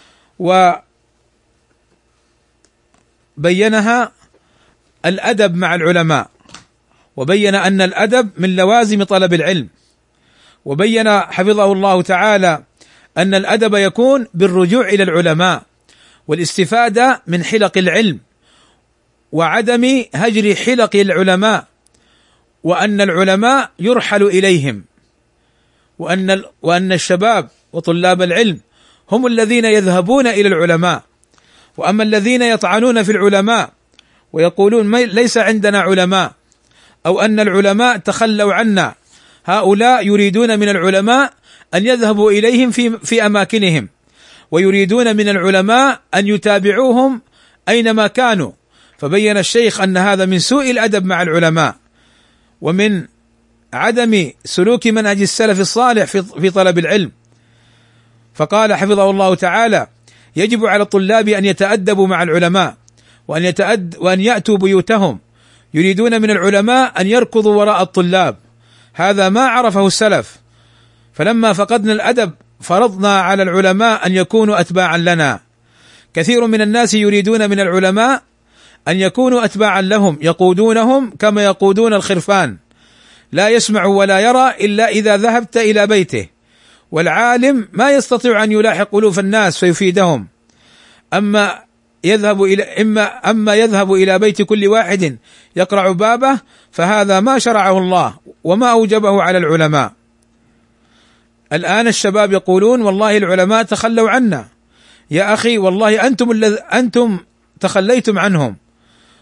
وبينها الأدب مع العلماء، وبين أن الأدب من لوازم طلب العلم، وبين حفظه الله تعالى أن الأدب يكون بالرجوع إلى العلماء والاستفادة من حلق العلم وعدم هجر حلق العلماء، وأن العلماء يرحل إليهم، وأن وأن الشباب وطلاب العلم هم الذين يذهبون إلى العلماء. وأما الذين يطعنون في العلماء ويقولون ليس عندنا علماء أو أن العلماء تخلوا عنا، هؤلاء يريدون من العلماء أن يذهبوا إليهم في في أماكنهم، ويريدون من العلماء أن يتابعوهم أينما كانوا. فبين الشيخ أن هذا من سوء الأدب مع العلماء ومن عدم سلوك منهج السلف الصالح في في طلب العلم. فقال حفظه الله تعالى: يجب على الطلاب أن يتأدبوا مع العلماء وأن يتأد وأن يأتوا بيوتهم، يريدون من العلماء أن يركضوا وراء الطلاب، هذا ما عرفه السلف. فلما فقدنا الأدب فرضنا على العلماء أن يكونوا أتباعا لنا. كثير من الناس يريدون من العلماء أن يكونوا أتباعا لهم، يقودونهم كما يقودون الخرفان، لا يسمع ولا يرى إلا إذا ذهبت إلى بيته، والعالم ما يستطيع أن يلاحق ألوف الناس فيفيدهم، أما يذهب إلى إما أما يذهب إلى بيت كل واحد يقرع بابه، فهذا ما شرعه الله وما أوجبه على العلماء. الآن الشباب يقولون والله العلماء تخلوا عنا. يا أخي والله أنتم الذ... أنتم تخليتم عنهم،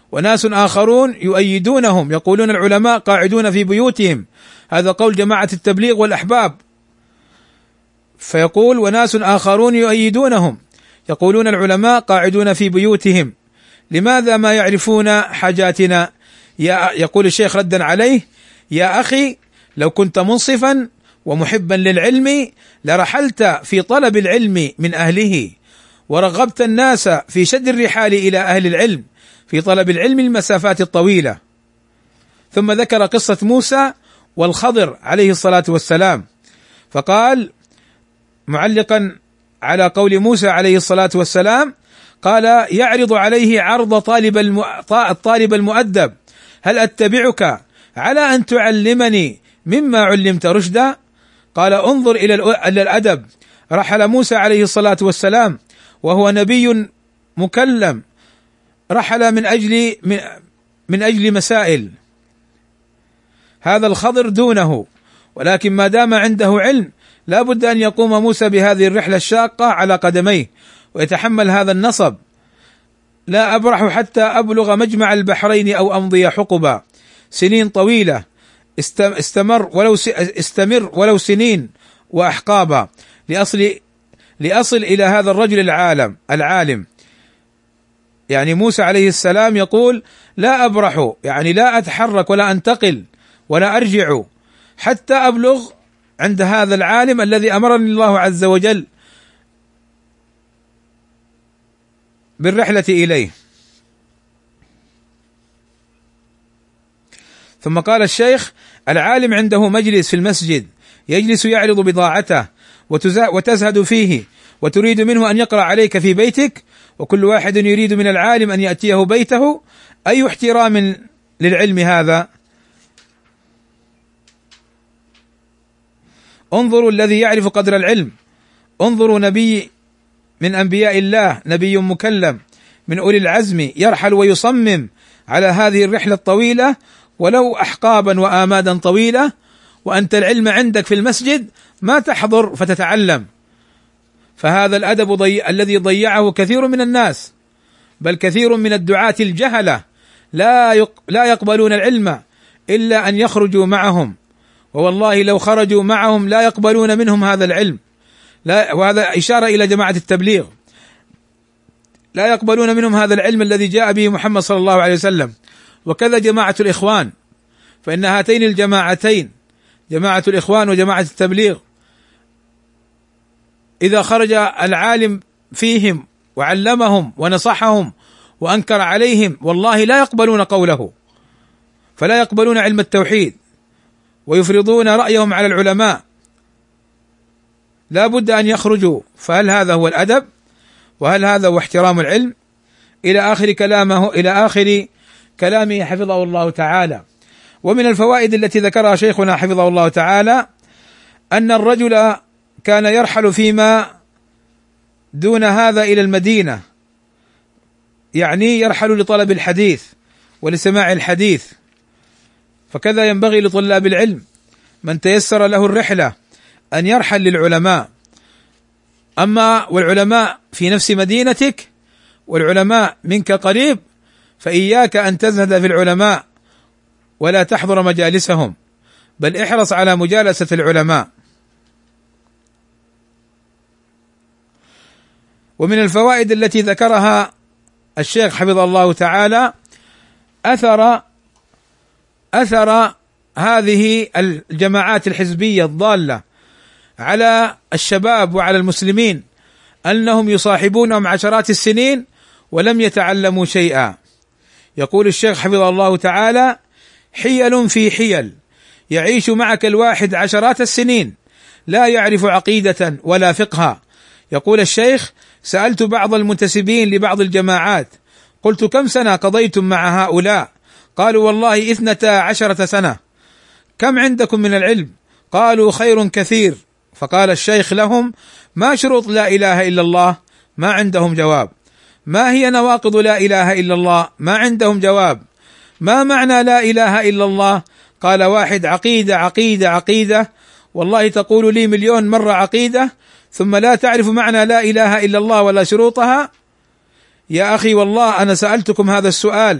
وناس آخرون يؤيدونهم، يقولون العلماء قاعدون في بيوتهم، هذا قول جماعة التبليغ والأحباب. فيقول وناس آخرون يؤيدونهم، يقولون العلماء قاعدون في بيوتهم، لماذا ما يعرفون حاجاتنا؟ يقول الشيخ ردا عليه: يا أخي لو كنت منصفا ومحبا للعلم لرحلت في طلب العلم من أهله، ورغبت الناس في شد الرحال إلى أهل العلم في طلب العلم المسافات الطويلة. ثم ذكر قصة موسى والخضر عليه الصلاة والسلام، فقال معلقا على قول موسى عليه الصلاة والسلام، قال: يعرض عليه عرض طالب الطالب المؤدب: هل أتبعك على أن تعلمني مما علمت رشدا؟ قال: انظر إلى الأدب. رحل موسى عليه الصلاة والسلام وهو نبي مكلم، رحل من أجل من, من أجل مسائل، هذا الخضر دونه، ولكن ما دام عنده علم لا بد أن يقوم موسى بهذه الرحلة الشاقة على قدميه ويتحمل هذا النصب. لا أبرح حتى أبلغ مجمع البحرين أو أمضي حقبا، سنين طويلة، استمر ولو استمر ولو سنين وأحقابا لأصل لأصل إلى هذا الرجل العالم العالم. يعني موسى عليه السلام يقول: لا أبرح، يعني لا أتحرك ولا أنتقل ولا أرجع حتى أبلغ عند هذا العالم الذي أمرني الله عز وجل بالرحلة إليه. ثم قال الشيخ: العالم عنده مجلس في المسجد، يجلس يعرض بضاعته وتزهد فيه، وتريد منه أن يقرأ عليك في بيتك، وكل واحد يريد من العالم أن يأتيه بيته. أي احترام للعلم هذا؟ انظروا الذي يعرف قدر العلم، انظروا نبي من أنبياء الله، نبي مكلم من أولي العزم، يرحل ويصمم على هذه الرحلة الطويلة ولو أحقابا وآمادا طويلة، وأنت العلم عندك في المسجد ما تحضر فتتعلم. فهذا الأدب ضي... الذي ضيعه كثير من الناس، بل كثير من الدعاة الجهلة لا يق... لا يقبلون العلم إلا أن يخرجوا معهم، ووالله لو خرجوا معهم لا يقبلون منهم هذا العلم. لا، وهذا إشارة إلى جماعة التبليغ، لا يقبلون منهم هذا العلم الذي جاء به محمد صلى الله عليه وسلم. وكذا جماعة الإخوان، فإن هاتين الجماعتين، جماعة الإخوان وجماعة التبليغ، إذا خرج العالم فيهم وعلمهم ونصحهم وأنكر عليهم والله لا يقبلون قوله، فلا يقبلون علم التوحيد ويفرضون رأيهم على العلماء، لا بد أن يخرجوا. فهل هذا هو الأدب؟ وهل هذا هو احترام العلم؟ إلى آخر كلامه إلى آخر كلامه حفظه الله تعالى. ومن الفوائد التي ذكرها شيخنا حفظه الله تعالى أن الرجل كان يرحل فيما دون هذا إلى المدينة، يعني يرحل لطلب الحديث ولسماع الحديث، فكذا ينبغي لطلاب العلم من تيسر له الرحلة أن يرحل للعلماء. أما والعلماء في نفس مدينتك والعلماء منك قريب، فإياك أن تزهد في العلماء ولا تحضر مجالسهم، بل احرص على مجالسة العلماء. ومن الفوائد التي ذكرها الشيخ حفظه الله تعالى أثر أثر هذه الجماعات الحزبية الضالة على الشباب وعلى المسلمين، أنهم يصاحبونهم عشرات السنين ولم يتعلموا شيئا. يقول الشيخ حفظه الله تعالى: حيل في حيل، يعيش معك الواحد عشرات السنين لا يعرف عقيدة ولا فقها. يقول الشيخ: سألت بعض المنتسبين لبعض الجماعات قلت: كم سنة قضيتم مع هؤلاء؟ قالوا: والله اثنتا عشرة سنة. كم عندكم من العلم؟ قالوا: خير كثير. فقال الشيخ لهم: ما شروط لا إله إلا الله؟ ما عندهم جواب. ما هي نواقض لا إله إلا الله؟ ما عندهم جواب. ما معنى لا إله إلا الله؟ قال واحد: عقيدة عقيدة عقيدة، والله تقول لي مليون مرة عقيدة ثم لا تعرف معنى لا إله إلا الله ولا شروطها. يا أخي والله أنا سألتكم هذا السؤال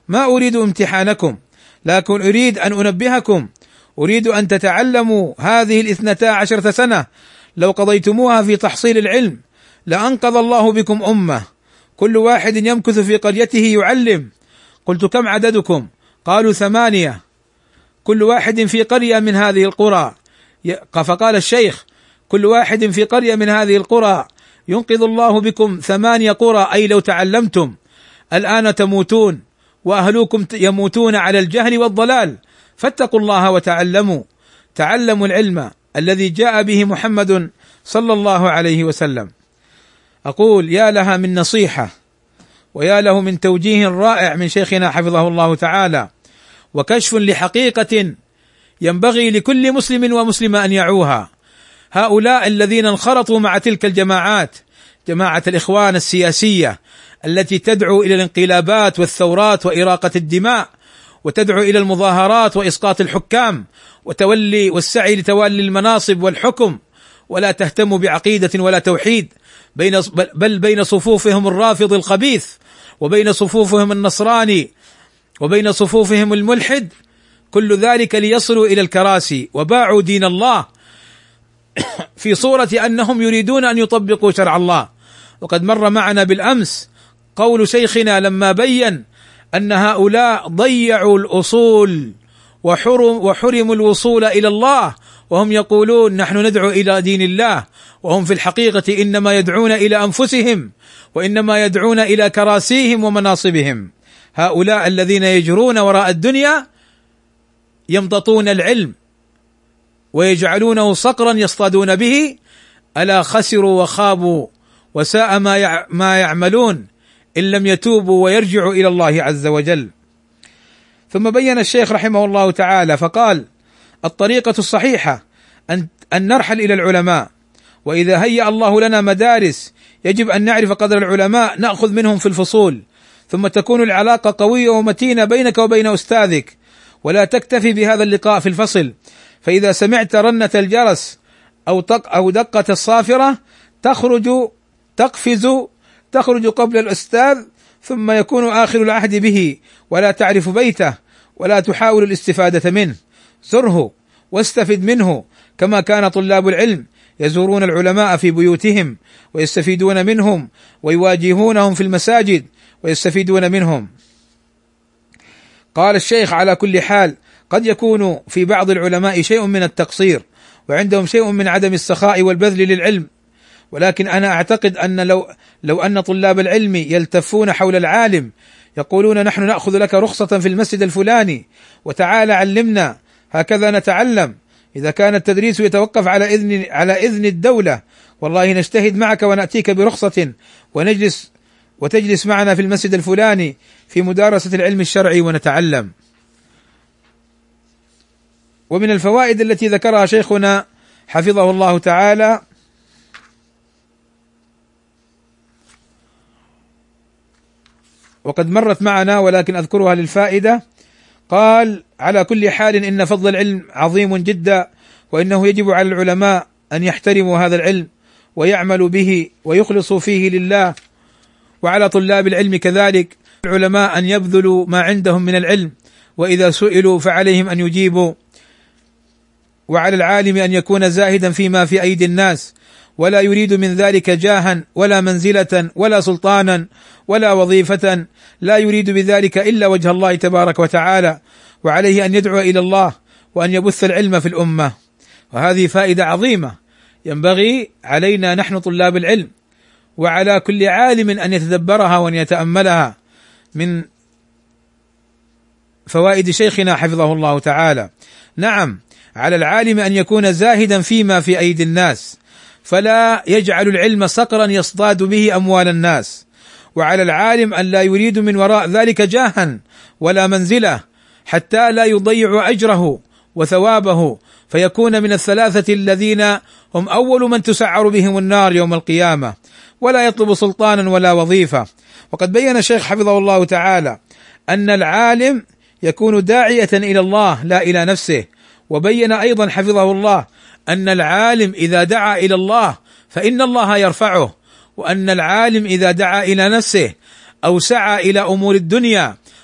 ما أريد امتحانكم، لكن أريد أن أنبهكم، أريد أن تتعلموا هذه الاثنتا عشرة سنة لو قضيتموها في تحصيل العلم لأنقذ الله بكم أمة، كل واحد يمكث في قريته يعلم. قلت: كم عددكم؟ قالوا: ثمانية، كل واحد في قرية من هذه القرى. فقال الشيخ: كل واحد في قرية من هذه القرى ينقذ الله بكم ثمانية قرى، أي لو تعلمتم. الآن تموتون وأهلوكم يموتون على الجهل والضلال، فاتقوا الله وتعلموا، تعلموا العلم الذي جاء به محمد صلى الله عليه وسلم. أقول: يا لها من نصيحة، ويا له من توجيه رائع من شيخنا حفظه الله تعالى، وكشف لحقيقة ينبغي لكل مسلم ومسلمة أن يعوها. هؤلاء الذين انخرطوا مع تلك الجماعات، جماعة الإخوان السياسية التي تدعو إلى الانقلابات والثورات وإراقة الدماء، وتدعو إلى المظاهرات وإسقاط الحكام وتولي والسعي لتولي المناصب والحكم، ولا تهتم بعقيدة ولا توحيد، بين بل بين صفوفهم الرافض الخبيث، وبين صفوفهم النصراني، وبين صفوفهم الملحد، كل ذلك ليصلوا إلى الكراسي، وباعوا دين الله في صورة أنهم يريدون أن يطبقوا شرع الله. وقد مر معنا بالأمس قول شيخنا لما بين أن هؤلاء ضيعوا الأصول وحرم وحرموا الوصول إلى الله، وهم يقولون نحن ندعو إلى دين الله، وهم في الحقيقة إنما يدعون إلى أنفسهم، وإنما يدعون إلى كراسيهم ومناصبهم. هؤلاء الذين يجرون وراء الدنيا يمتطون العلم ويجعلونه صقرا يصطادون به، ألا خسروا وخابوا وساء ما ما يعملون إن لم يتوبوا ويرجعوا إلى الله عز وجل. ثم بين الشيخ رحمه الله تعالى فقال: الطريقة الصحيحة أن أن نرحل إلى العلماء، وإذا هيأ الله لنا مدارس يجب أن نعرف قدر العلماء نأخذ منهم في الفصول، ثم تكون العلاقة قوية ومتينة بينك وبين أستاذك، ولا تكتفي بهذا اللقاء في الفصل. فإذا سمعت رنة الجرس أو طق أو دقة الصافرة تخرج تقفز تخرج قبل الأستاذ، ثم يكون آخر العهد به، ولا تعرف بيته ولا تحاول الاستفادة منه. زره واستفد منه، كما كان طلاب العلم يزورون العلماء في بيوتهم ويستفيدون منهم، ويواجهونهم في المساجد ويستفيدون منهم. قال الشيخ: على كل حال قد يكون في بعض العلماء شيء من التقصير، وعندهم شيء من عدم السخاء والبذل للعلم، ولكن أنا أعتقد أن لو لو أن طلاب العلم يلتفون حول العالم يقولون نحن نأخذ لك رخصة في المسجد الفلاني وتعال علمنا، هكذا نتعلم. إذا كان التدريس يتوقف على إذن على إذن الدولة، والله نجتهد معك ونأتيك برخصة ونجلس وتجلس معنا في المسجد الفلاني في مدارسة العلم الشرعي ونتعلم. ومن الفوائد التي ذكرها شيخنا حفظه الله تعالى وقد مرت معنا ولكن أذكرها للفائدة، قال: على كل حال إن فضل العلم عظيم جدا، وإنه يجب على العلماء أن يحترموا هذا العلم ويعملوا به ويخلصوا فيه لله، وعلى طلاب العلم كذلك العلماء أن يبذلوا ما عندهم من العلم، وإذا سئلوا فعليهم أن يجيبوا، وعلى العالم أن يكون زاهدا فيما في أيدي الناس، ولا يريد من ذلك جاها ولا منزلة ولا سلطانا ولا وظيفة، لا يريد بذلك إلا وجه الله تبارك وتعالى، وعليه أن يدعو إلى الله وأن يبث العلم في الأمة. وهذه فائدة عظيمة ينبغي علينا نحن طلاب العلم وعلى كل عالم أن يتدبرها وأن يتأملها من فوائد شيخنا حفظه الله تعالى. نعم، على العالم أن يكون زاهدا فيما في أيدي الناس، فلا يجعل العلم صقرا يصطاد به أموال الناس، وعلى العالم أن لا يريد من وراء ذلك جاها ولا منزلة حتى لا يضيع أجره وثوابه، فيكون من الثلاثة الذين هم أول من تسعر بهم النار يوم القيامة، ولا يطلب سلطانا ولا وظيفة. وقد بين الشيخ حفظه الله تعالى أن العالم يكون داعية إلى الله لا إلى نفسه، وبين أيضا حفظه الله أن العالم إذا دعا إلى الله فإن الله يرفعه، وأن العالم إذا دعا إلى نفسه أو سعى إلى أمور الدنيا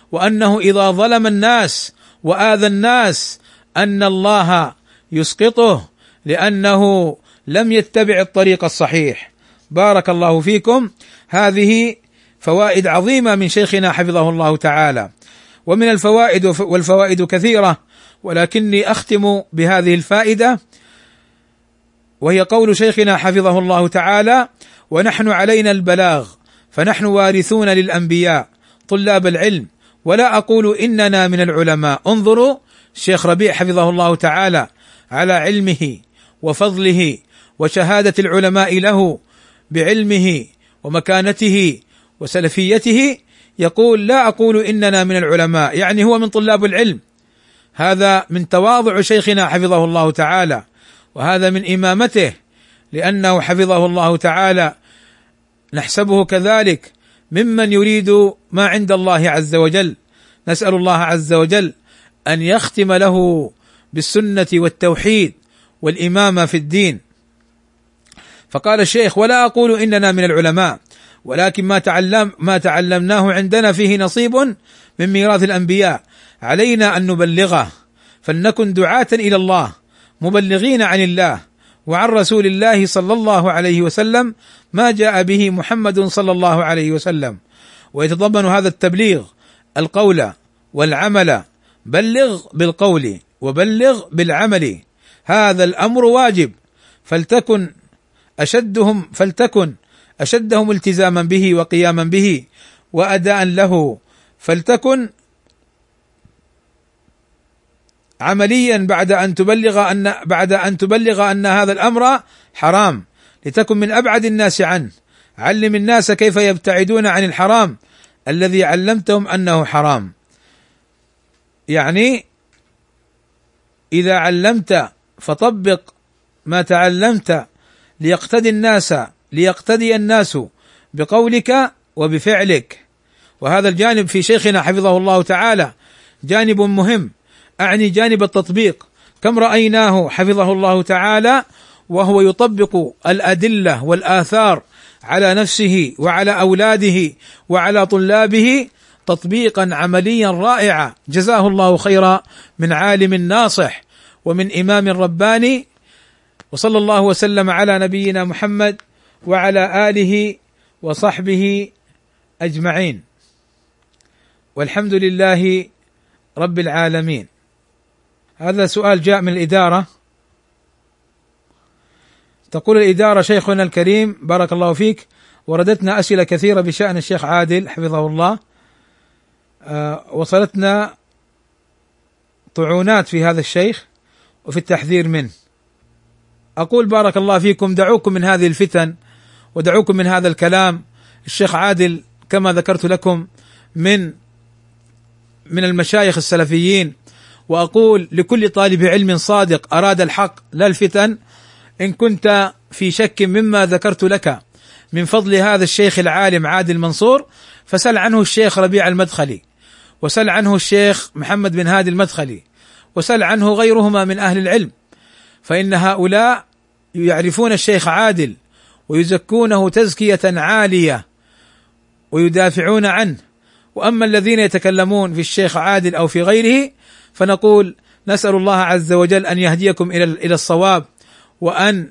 وأنه إذا ظلم الناس وآذى الناس أن الله يسقطه لأنه لم يتبع الطريق الصحيح. بارك الله فيكم. هذه فوائد عظيمة من شيخنا حفظه الله تعالى، ومن الفوائد والفوائد كثيرة، ولكني أختم بهذه الفائدة، وهي قول شيخنا حفظه الله تعالى: ونحن علينا البلاغ فنحن وارثون للأنبياء طلاب العلم، ولا أقول إننا من العلماء. انظروا الشيخ ربيع حفظه الله تعالى على علمه وفضله وشهادة العلماء له بعلمه ومكانته وسلفيته، يقول: لا أقول إننا من العلماء، يعني هو من طلاب العلم. هذا من تواضع شيخنا حفظه الله تعالى، وهذا من إمامته، لأنه حفظه الله تعالى نحسبه كذلك ممن يريد ما عند الله عز وجل. نسأل الله عز وجل أن يختم له بالسنة والتوحيد والإمامة في الدين. فقال الشيخ: ولا أقول إننا من العلماء، ولكن ما تعلم ما تعلمناه عندنا فيه نصيب من ميراث الأنبياء، علينا أن نبلغه، فلنكن دعاة إلى الله مبلغين عن الله وعن رسول الله صلى الله عليه وسلم ما جاء به محمد صلى الله عليه وسلم. ويتضمن هذا التبليغ القول والعمل، بلغ بالقول وبلغ بالعمل، هذا الأمر واجب، فلتكن أشدهم فلتكن أشدهم التزاما به وقياما به وأداء له، فلتكن عمليا بعد أن تبلغ أن بعد أن تبلغ أن هذا الأمر حرام، لتكن من أبعد الناس عنه. علم الناس كيف يبتعدون عن الحرام الذي علمتهم أنه حرام. يعني إذا علمت فطبق ما تعلمت ليقتدي الناس ليقتدي الناس بقولك وبفعلك. وهذا الجانب في شيخنا حفظه الله تعالى جانب مهم، أعني جانب التطبيق. كم رأيناه حفظه الله تعالى وهو يطبق الأدلة والآثار على نفسه وعلى أولاده وعلى طلابه تطبيقا عمليا رائعا، جزاه الله خيرا، من عالم ناصح ومن إمام رباني. وصلى الله وسلم على نبينا محمد وعلى آله وصحبه أجمعين، والحمد لله رب العالمين. هذا سؤال جاء من الإدارة، تقول الإدارة: شيخنا الكريم بارك الله فيك، وردتنا أسئلة كثيرة بشأن الشيخ عادل حفظه الله، أه وصلتنا طعونات في هذا الشيخ وفي التحذير منه. أقول بارك الله فيكم، دعوكم من هذه الفتن ودعوكم من هذا الكلام. الشيخ عادل كما ذكرت لكم من من المشايخ السلفيين، وأقول لكل طالب علم صادق أراد الحق لا الفتن، إن كنت في شك مما ذكرت لك من فضل هذا الشيخ العالم عادل منصور، فسل عنه الشيخ ربيع المدخلي، وسل عنه الشيخ محمد بن هادي المدخلي، وسل عنه غيرهما من أهل العلم، فإن هؤلاء يعرفون الشيخ عادل ويزكونه تزكية عالية ويدافعون عنه. وأما الذين يتكلمون في الشيخ عادل أو في غيره، فنقول: نسأل الله عز وجل أن يهديكم إلى إلى الصواب، وأن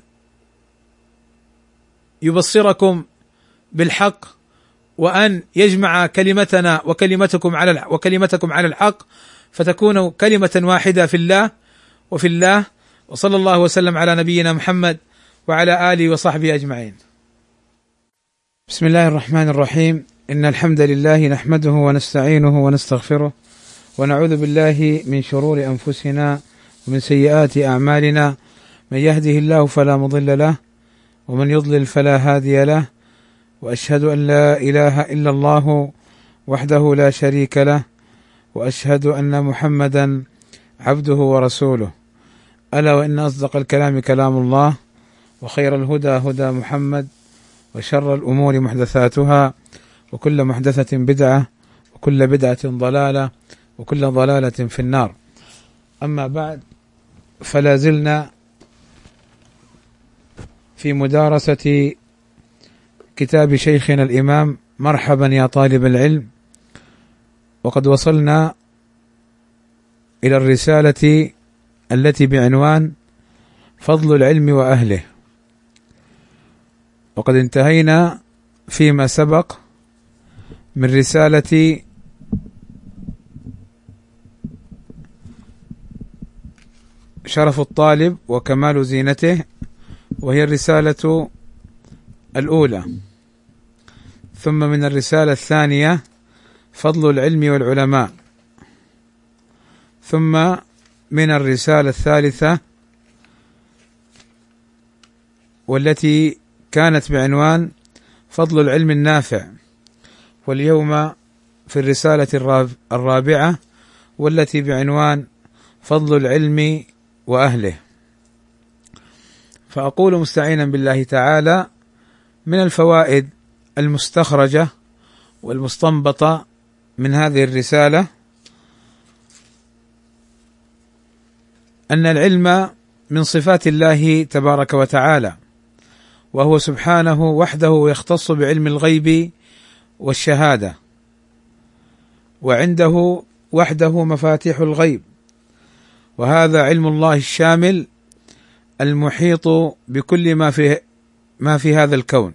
يبصركم بالحق، وأن يجمع كلمتنا وكلمتكم على وكلمتكم على الحق، فتكون كلمة واحدة في الله وفي الله. وصلى الله وسلم على نبينا محمد وعلى آله وصحبه أجمعين. بسم الله الرحمن الرحيم. إن الحمد لله نحمده ونستعينه ونستغفره، ونعوذ بالله من شرور أنفسنا ومن سيئات أعمالنا، من يهده الله فلا مضل له ومن يضلل فلا هادي له، وأشهد أن لا إله إلا الله وحده لا شريك له، وأشهد أن محمدا عبده ورسوله. ألا وإن أصدق الكلام كلام الله، وخير الهدى هدى محمد، وشر الأمور محدثاتها، وكل محدثة بدعة، وكل بدعة ضلالة، وكل ضلالة في النار. أما بعد، فلا زلنا في مدارسة كتاب شيخنا الإمام مرحبا يا طالب العلم، وقد وصلنا إلى الرسالة التي بعنوان فضل العلم وأهله، وقد انتهينا فيما سبق من رسالة شرف الطالب وكمال زينته، وهي الرسالة الأولى، ثم من الرسالة الثانية فضل العلم والعلماء، ثم من الرسالة الثالثة والتي كانت بعنوان فضل العلم النافع، واليوم في الرسالة الرابعة والتي بعنوان فضل العلم وأهله. فأقول مستعينا بالله تعالى: من الفوائد المستخرجة والمستنبطة من هذه الرسالة أن العلم من صفات الله تبارك وتعالى، وهو سبحانه وحده يختص بعلم الغيب والشهادة، وعنده وحده مفاتيح الغيب، وهذا علم الله الشامل المحيط بكل ما في ما في هذا الكون.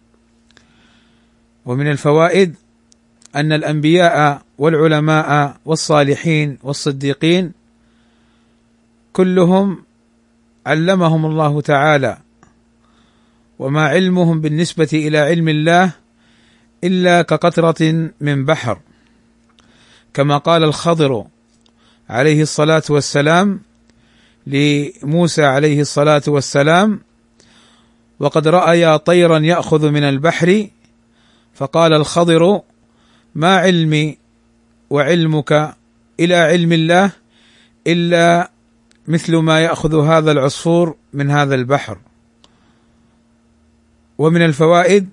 ومن الفوائد أن الأنبياء والعلماء والصالحين والصديقين كلهم علمهم الله تعالى، وما علمهم بالنسبة إلى علم الله إلا كقطرة من بحر، كما قال الخضر عليه الصلاة والسلام لموسى عليه الصلاة والسلام: وقد رأيا طيرا يأخذ من البحر، فقال الخضر: ما علمي وعلمك إلى علم الله إلا مثل ما يأخذ هذا العصفور من هذا البحر. ومن الفوائد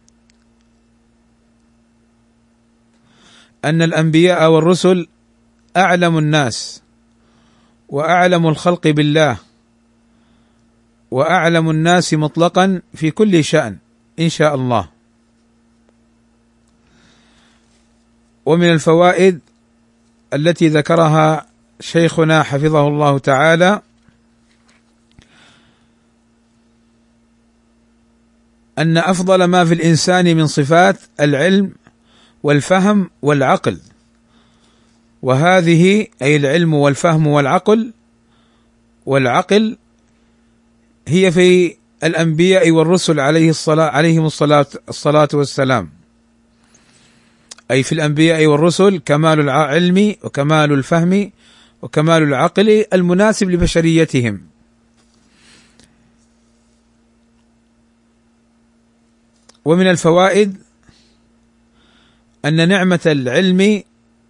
أن الأنبياء والرسل أعلم الناس وأعلم الخلق بالله، وأعلم الناس مطلقا في كل شأن إن شاء الله. ومن الفوائد التي ذكرها شيخنا حفظه الله تعالى أن أفضل ما في الإنسان من صفات العلم والفهم والعقل، وهذه أي العلم والفهم والعقل والعقل هي في الأنبياء والرسل عليه الصلاة عليهم الصلاة الصلاة والسلام، أي في الأنبياء والرسل كمال العلم وكمال الفهم وكمال العقل المناسب لبشريتهم. ومن الفوائد أن نعمة العلم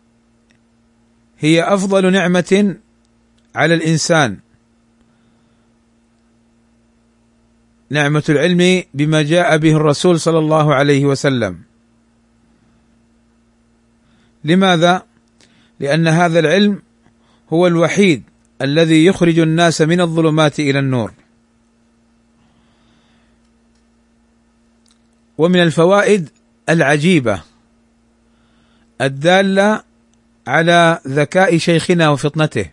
هي أفضل نعمة على الإنسان، نعمة العلم بما جاء به الرسول صلى الله عليه وسلم. لماذا؟ لأن هذا العلم هو الوحيد الذي يخرج الناس من الظلمات إلى النور. ومن الفوائد العجيبة الدالة على ذكاء شيخنا وفطنته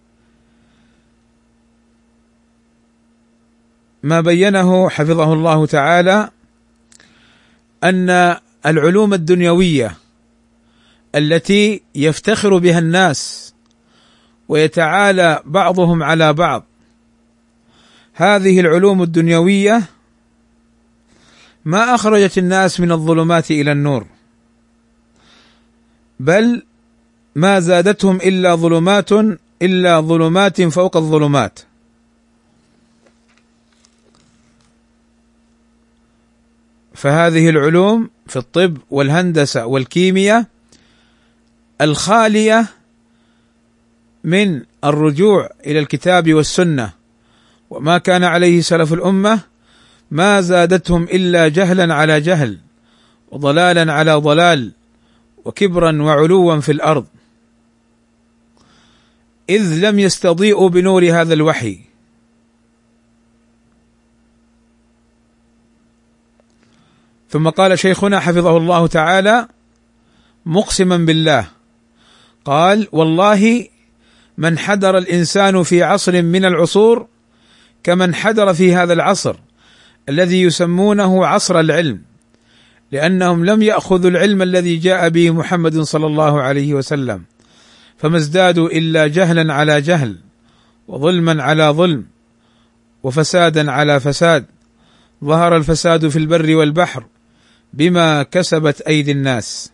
ما بينه حفظه الله تعالى أن العلوم الدنيوية التي يفتخر بها الناس ويتعالى بعضهم على بعض، هذه العلوم الدنيوية ما أخرجت الناس من الظلمات إلى النور، بل ما زادتهم إلا ظلمات إلا ظلمات فوق الظلمات. فهذه العلوم في الطب والهندسة والكيمياء الخالية من الرجوع إلى الكتاب والسنة وما كان عليه سلف الأمة ما زادتهم إلا جهلا على جهل وضلالا على ضلال وكبرا وعلوا في الأرض، إذ لم يستضيئوا بنور هذا الوحي. ثم قال شيخنا حفظه الله تعالى مقسما بالله قال: والله من حضر الإنسان في عصر من العصور كمن حضر في هذا العصر الذي يسمونه عصر العلم، لأنهم لم يأخذوا العلم الذي جاء به محمد صلى الله عليه وسلم، فما ازدادوا إلا جهلا على جهل، وظلما على ظلم، وفسادا على فساد. ظهر الفساد في البر والبحر بما كسبت أيدي الناس.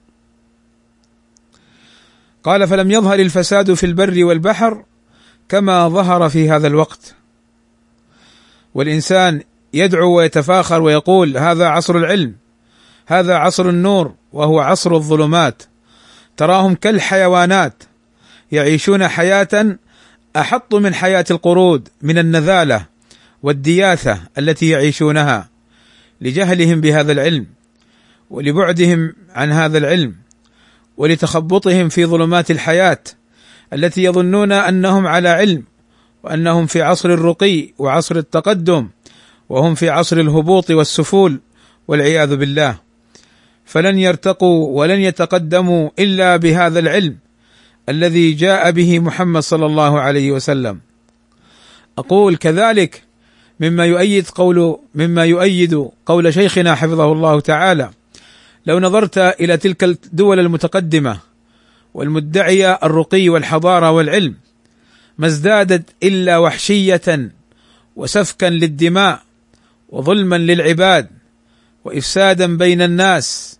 قال: فلم يظهر الفساد في البر والبحر كما ظهر في هذا الوقت. والإنسان يدعو ويتفاخر ويقول: هذا عصر العلم، هذا عصر النور، وهو عصر الظلمات. تراهم كالحيوانات يعيشون حياة أحط من حياة القرود من النذالة والدياثة التي يعيشونها، لجهلهم بهذا العلم، ولبعدهم عن هذا العلم، ولتخبطهم في ظلمات الحياة التي يظنون أنهم على علم، وأنهم في عصر الرقي وعصر التقدم، وهم في عصر الهبوط والسفول والعياذ بالله. فلن يرتقوا ولن يتقدموا إلا بهذا العلم الذي جاء به محمد صلى الله عليه وسلم. أقول كذلك مما يؤيد قول مما يؤيد قول شيخنا حفظه الله تعالى: لو نظرت إلى تلك الدول المتقدمة والمدعية الرقي والحضارة والعلم ما ازدادت إلا وحشية وسفكا للدماء وظلما للعباد وإفسادا بين الناس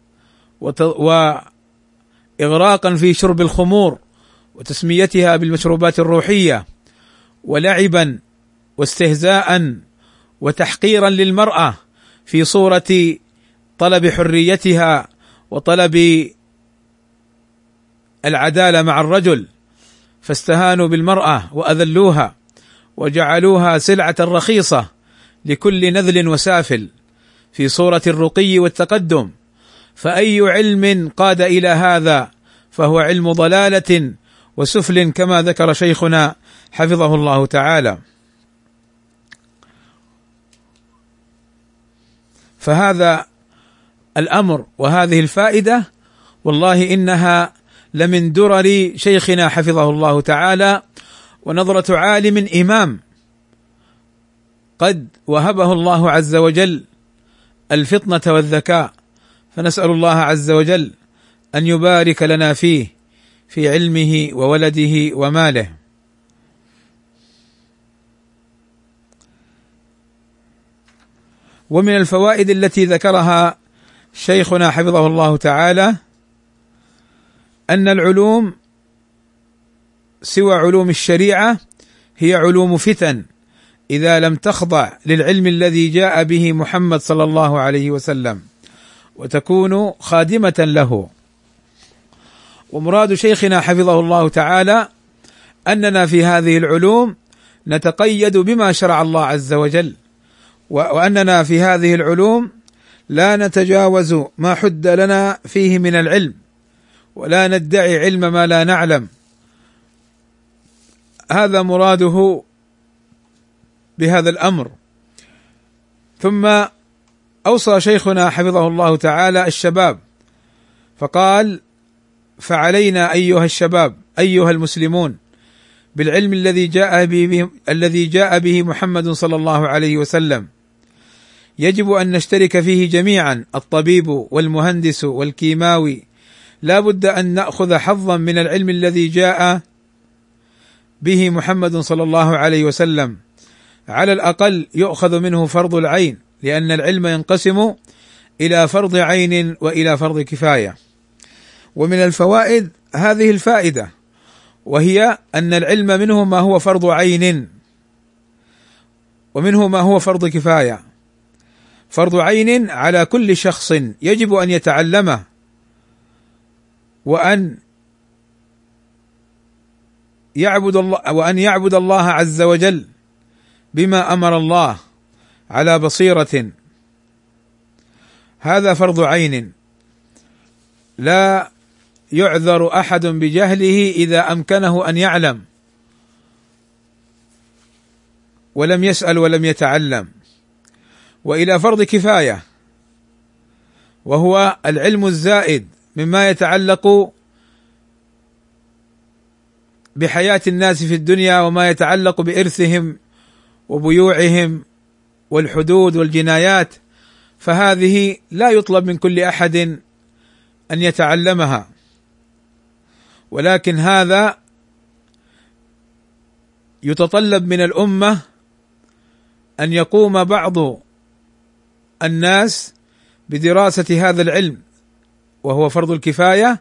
وإغراقا في شرب الخمور وتسميتها بالمشروبات الروحية، ولعبا واستهزاء وتحقيرا للمرأة في صورة طلب حريتها وطلب العدالة مع الرجل، فاستهانوا بالمرأة وأذلوها وجعلوها سلعة رخيصة لكل نذل وسافل في صورة الرقي والتقدم. فأي علم قاد إلى هذا فهو علم ضلالة وسفل كما ذكر شيخنا حفظه الله تعالى. فهذا الأمر وهذه الفائدة والله إنها لمن درر شيخنا حفظه الله تعالى، ونظرة عالم إمام قد وهبه الله عز وجل الفطنة والذكاء، فنسأل الله عز وجل أن يبارك لنا فيه في علمه وولده وماله. ومن الفوائد التي ذكرها شيخنا حفظه الله تعالى أن العلوم سوى علوم الشريعة هي علوم فتن إذا لم تخضع للعلم الذي جاء به محمد صلى الله عليه وسلم وتكون خادمة له. ومراد شيخنا حفظه الله تعالى أننا في هذه العلوم نتقيد بما شرع الله عز وجل، وأننا في هذه العلوم لا نتجاوز ما حد لنا فيه من العلم، ولا ندعي علم ما لا نعلم. هذا مراده بهذا الأمر. ثم أوصى شيخنا حفظه الله تعالى الشباب فقال: فعلينا أيها الشباب أيها المسلمون بالعلم الذي جاء به الذي جاء به محمد صلى الله عليه وسلم، يجب أن نشترك فيه جميعا، الطبيب والمهندس والكيماوي، لا بد أن نأخذ حظا من العلم الذي جاء به محمد صلى الله عليه وسلم، على الأقل يؤخذ منه فرض العين، لأن العلم ينقسم إلى فرض عين وإلى فرض كفاية. ومن الفوائد هذه الفائدة، وهي أن العلم منه ما هو فرض عين ومنه ما هو فرض كفاية. فرض عين على كل شخص يجب أن يتعلمه وأن يعبد الله وأن يعبد الله عز وجل بما أمر الله على بصيرة، هذا فرض عين لا يعذر أحد بجهله إذا أمكنه أن يعلم ولم يسأل ولم يتعلم. وإلى فرض كفاية، وهو العلم الزائد مما يتعلق بحياة الناس في الدنيا وما يتعلق بإرثهم وبيوعهم والحدود والجنايات، فهذه لا يطلب من كل أحد أن يتعلمها، ولكن هذا يتطلب من الأمة أن يقوم بعض الناس بدراسة هذا العلم، وهو فرض الكفاية،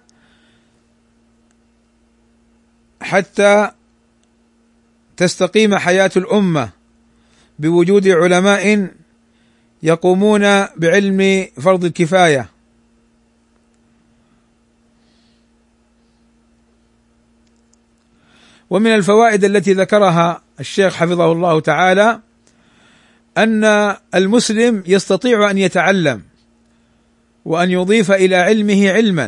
حتى تستقيم حياة الأمة بوجود علماء يقومون بعلم فرض الكفاية. ومن الفوائد التي ذكرها الشيخ حفظه الله تعالى أن المسلم يستطيع أن يتعلم وأن يضيف إلى علمه علما،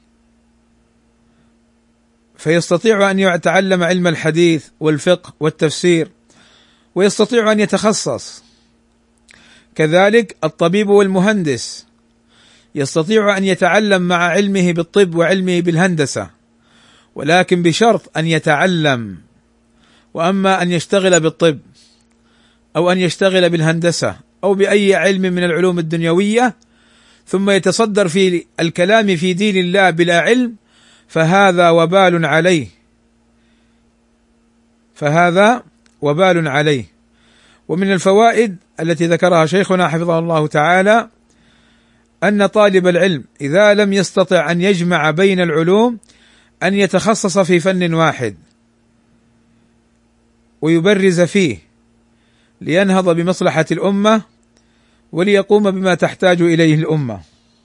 فيستطيع أن يتعلم علم الحديث والفقه والتفسير، ويستطيع أن يتخصص. كذلك الطبيب والمهندس يستطيع أن يتعلم مع علمه بالطب وعلمه بالهندسة، ولكن بشرط أن يتعلم. وأما أن يشتغل بالطب أو أن يشتغل بالهندسة أو بأي علم من العلوم الدنيوية ثم يتصدر في الكلام في دين الله بلا علم، فهذا وبال عليه فهذا وبال عليه. ومن الفوائد التي ذكرها شيخنا حفظه الله تعالى أن طالب العلم إذا لم يستطع أن يجمع بين العلوم أن يتخصص في فن واحد ويبرز فيه لينهض بمصلحة الأمة وليقوم بما تحتاج إليه الأمة.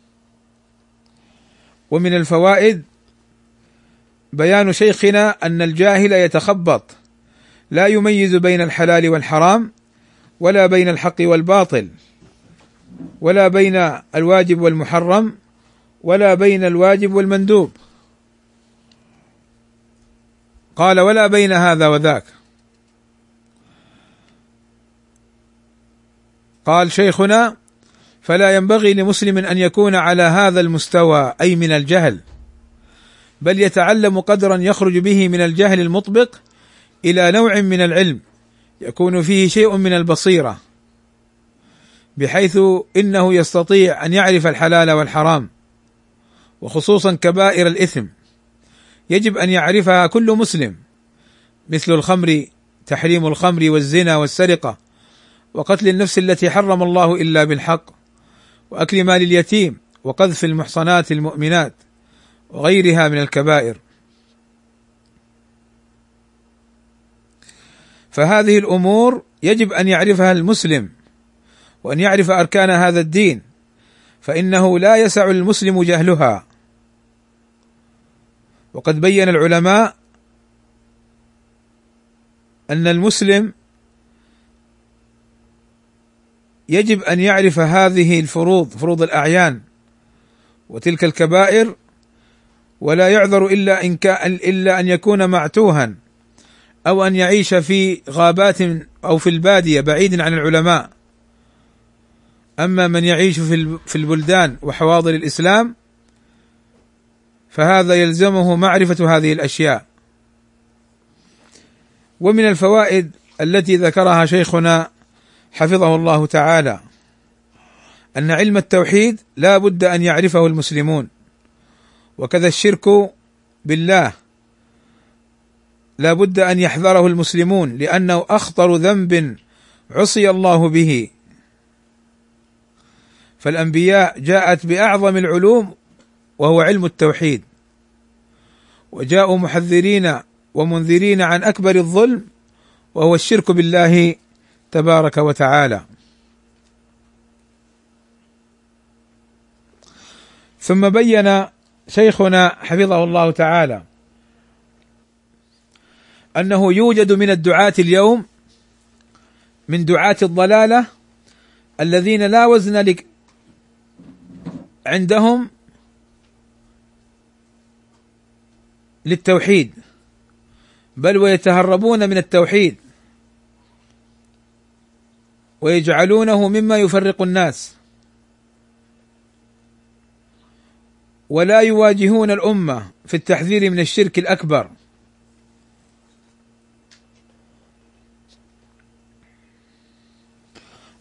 ومن الفوائد بيان شيخنا أن الجاهل يتخبط، لا يميز بين الحلال والحرام، ولا بين الحق والباطل، ولا بين الواجب والمحرم، ولا بين الواجب والمندوب. قال ولا بين هذا وذاك. قال شيخنا فلا ينبغي لمسلم أن يكون على هذا المستوى أي من الجهل، بل يتعلم قدرا يخرج به من الجهل المطبق إلى نوع من العلم يكون فيه شيء من البصيرة، بحيث إنه يستطيع أن يعرف الحلال والحرام، وخصوصا كبائر الإثم يجب أن يعرفها كل مسلم، مثل الخمر، تحريم الخمر والزنا والسرقة وقتل النفس التي حرم الله إلا بالحق، وأكل مال اليتيم، وقذف المحصنات المؤمنات، وغيرها من الكبائر. فهذه الأمور يجب أن يعرفها المسلم وأن يعرف أركان هذا الدين، فإنه لا يسع المسلم جهلها. وقد بين العلماء أن المسلم يجب أن يعرف هذه الفروض، فروض الأعيان وتلك الكبائر، ولا يعذر إلا إن كان إلا أن يكون معتوها أو أن يعيش في غابات أو في البادية بعيد عن العلماء. أما من يعيش في البلدان وحواضر الإسلام فهذا يلزمه معرفة هذه الأشياء. ومن الفوائد التي ذكرها شيخنا حفظه الله تعالى أن علم التوحيد لا بد أن يعرفه المسلمون، وكذا الشرك بالله لا بد أن يحذره المسلمون، لأنه أخطر ذنب عصي الله به. فالأنبياء جاءت بأعظم العلوم وهو علم التوحيد، وجاءوا محذرين ومنذرين عن أكبر الظلم وهو الشرك بالله تبارك وتعالى. ثم بين شيخنا حفظه الله تعالى أنه يوجد من الدعاة اليوم من دعاة الضلالة الذين لا وزن لك عندهم للتوحيد، بل ويتهربون من التوحيد ويجعلونه مما يفرق الناس، ولا يواجهون الأمة في التحذير من الشرك الأكبر،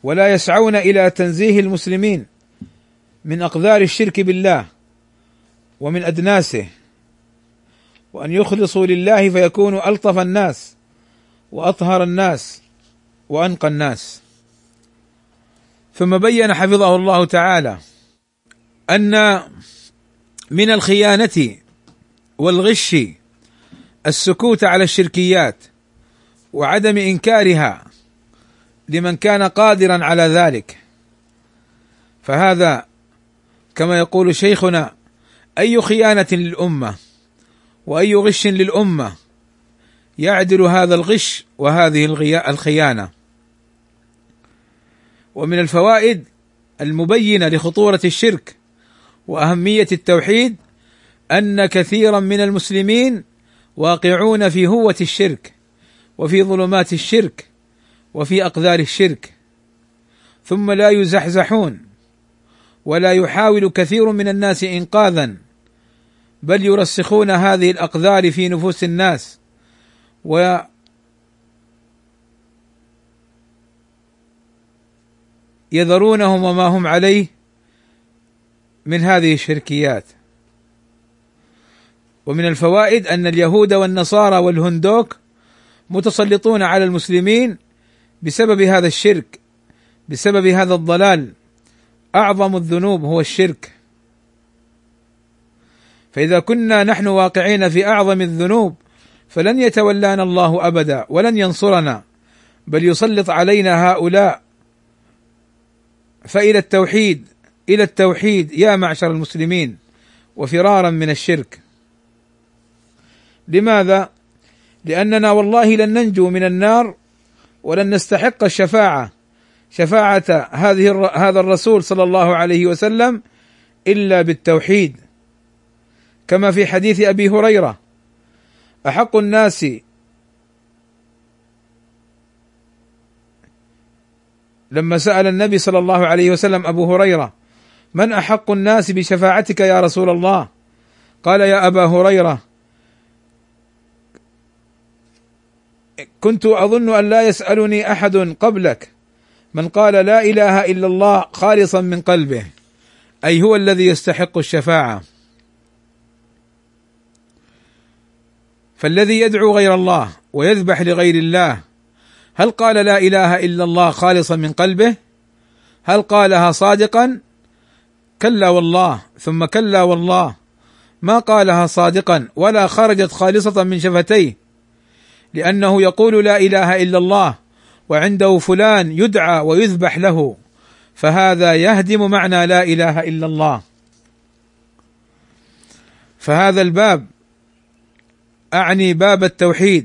ولا يسعون إلى تنزيه المسلمين من أقدار الشرك بالله ومن أدناسه، وأن يخلصوا لله فيكونوا ألطف الناس وأطهر الناس وأنقى الناس. ثم بين حفظه الله تعالى أن من الخيانة والغش السكوت على الشركيات وعدم إنكارها لمن كان قادرا على ذلك، فهذا كما يقول شيخنا أي خيانة للأمة وأي غش للأمة يعدل هذا الغش وهذه الخيانة. ومن الفوائد المبينة لخطورة الشرك وأهمية التوحيد أن كثيرا من المسلمين واقعون في هوة الشرك وفي ظلمات الشرك وفي أقدار الشرك، ثم لا يزحزحون، ولا يحاول كثير من الناس إنقاذا، بل يرسخون هذه الأقدار في نفوس الناس ويذرونهم وما هم عليه من هذه الشركيات. ومن الفوائد أن اليهود والنصارى والهندوك متسلطون على المسلمين بسبب هذا الشرك، بسبب هذا الضلال. أعظم الذنوب هو الشرك، فإذا كنا نحن واقعين في أعظم الذنوب فلن يتولانا الله أبدا ولن ينصرنا، بل يسلط علينا هؤلاء. فإلى التوحيد، إلى التوحيد يا معشر المسلمين، وفرارا من الشرك. لماذا؟ لأننا والله لن ننجو من النار ولن نستحق الشفاعة، شفاعة هذه هذا الرسول صلى الله عليه وسلم، إلا بالتوحيد، كما في حديث أبي هريرة: أحق الناس لما سأل النبي صلى الله عليه وسلم أبو هريرة: من أحق الناس بشفاعتك يا رسول الله؟ قال: يا أبا هريرة، كنت أظن أن لا يسألني أحد قبلك من قال لا إله إلا الله خالصا من قلبه، أي هو الذي يستحق الشفاعة. فالذي يدعو غير الله ويذبح لغير الله، هل قال لا إله إلا الله خالصا من قلبه؟ هل قالها صادقا؟ كلا والله، ثم كلا والله، ما قالها صادقا ولا خرجت خالصة من شفتيه، لأنه يقول لا إله إلا الله وعنده فلان يدعى ويذبح له، فهذا يهدم معنى لا إله إلا الله. فهذا الباب، أعني باب التوحيد،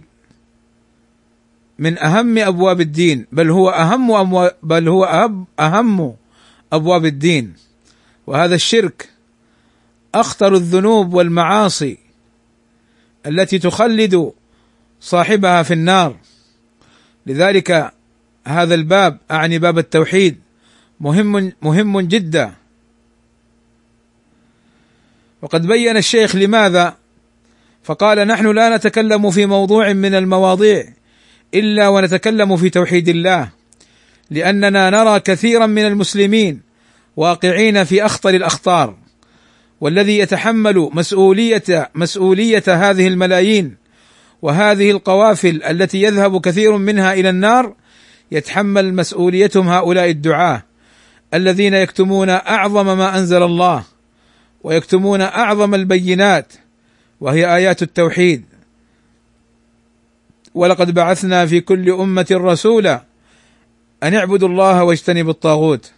من أهم أبواب الدين، بل هو أهم أمو... بل هو أهم... أهم أبواب الدين. وهذا الشرك أخطر الذنوب والمعاصي التي تخلد صاحبها في النار. لذلك هذا الباب، أعني باب التوحيد، مهم مهم جدا. وقد بين الشيخ لماذا، فقال: نحن لا نتكلم في موضوع من المواضيع إلا ونتكلم في توحيد الله، لأننا نرى كثيرا من المسلمين واقعين في أخطر الأخطار، والذي يتحمل مسؤولية مسؤولية هذه الملايين وهذه القوافل التي يذهب كثير منها إلى النار، يتحمل مسؤوليتهم هؤلاء الدعاة الذين يكتمون أعظم ما أنزل الله ويكتمون أعظم البينات، وهي آيات التوحيد. ولقد بعثنا في كل أمة رسولا أن اعبدوا الله واجتنبوا الطاغوت.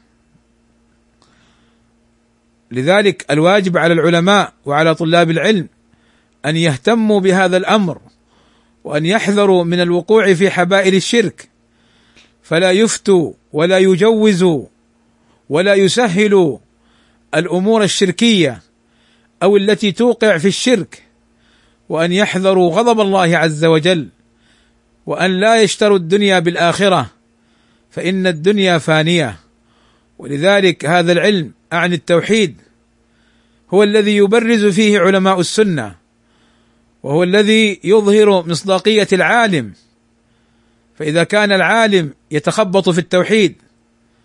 لذلك الواجب على العلماء وعلى طلاب العلم أن يهتموا بهذا الأمر، وأن يحذروا من الوقوع في حبائل الشرك، فلا يفتوا ولا يجوزوا ولا يسهلوا الأمور الشركية أو التي توقع في الشرك، وأن يحذروا غضب الله عز وجل، وأن لا يشتروا الدنيا بالآخرة، فإن الدنيا فانية. ولذلك هذا العلم، أعني التوحيد، هو الذي يبرز فيه علماء السنة، وهو الذي يظهر مصداقية العالم. فإذا كان العالم يتخبط في التوحيد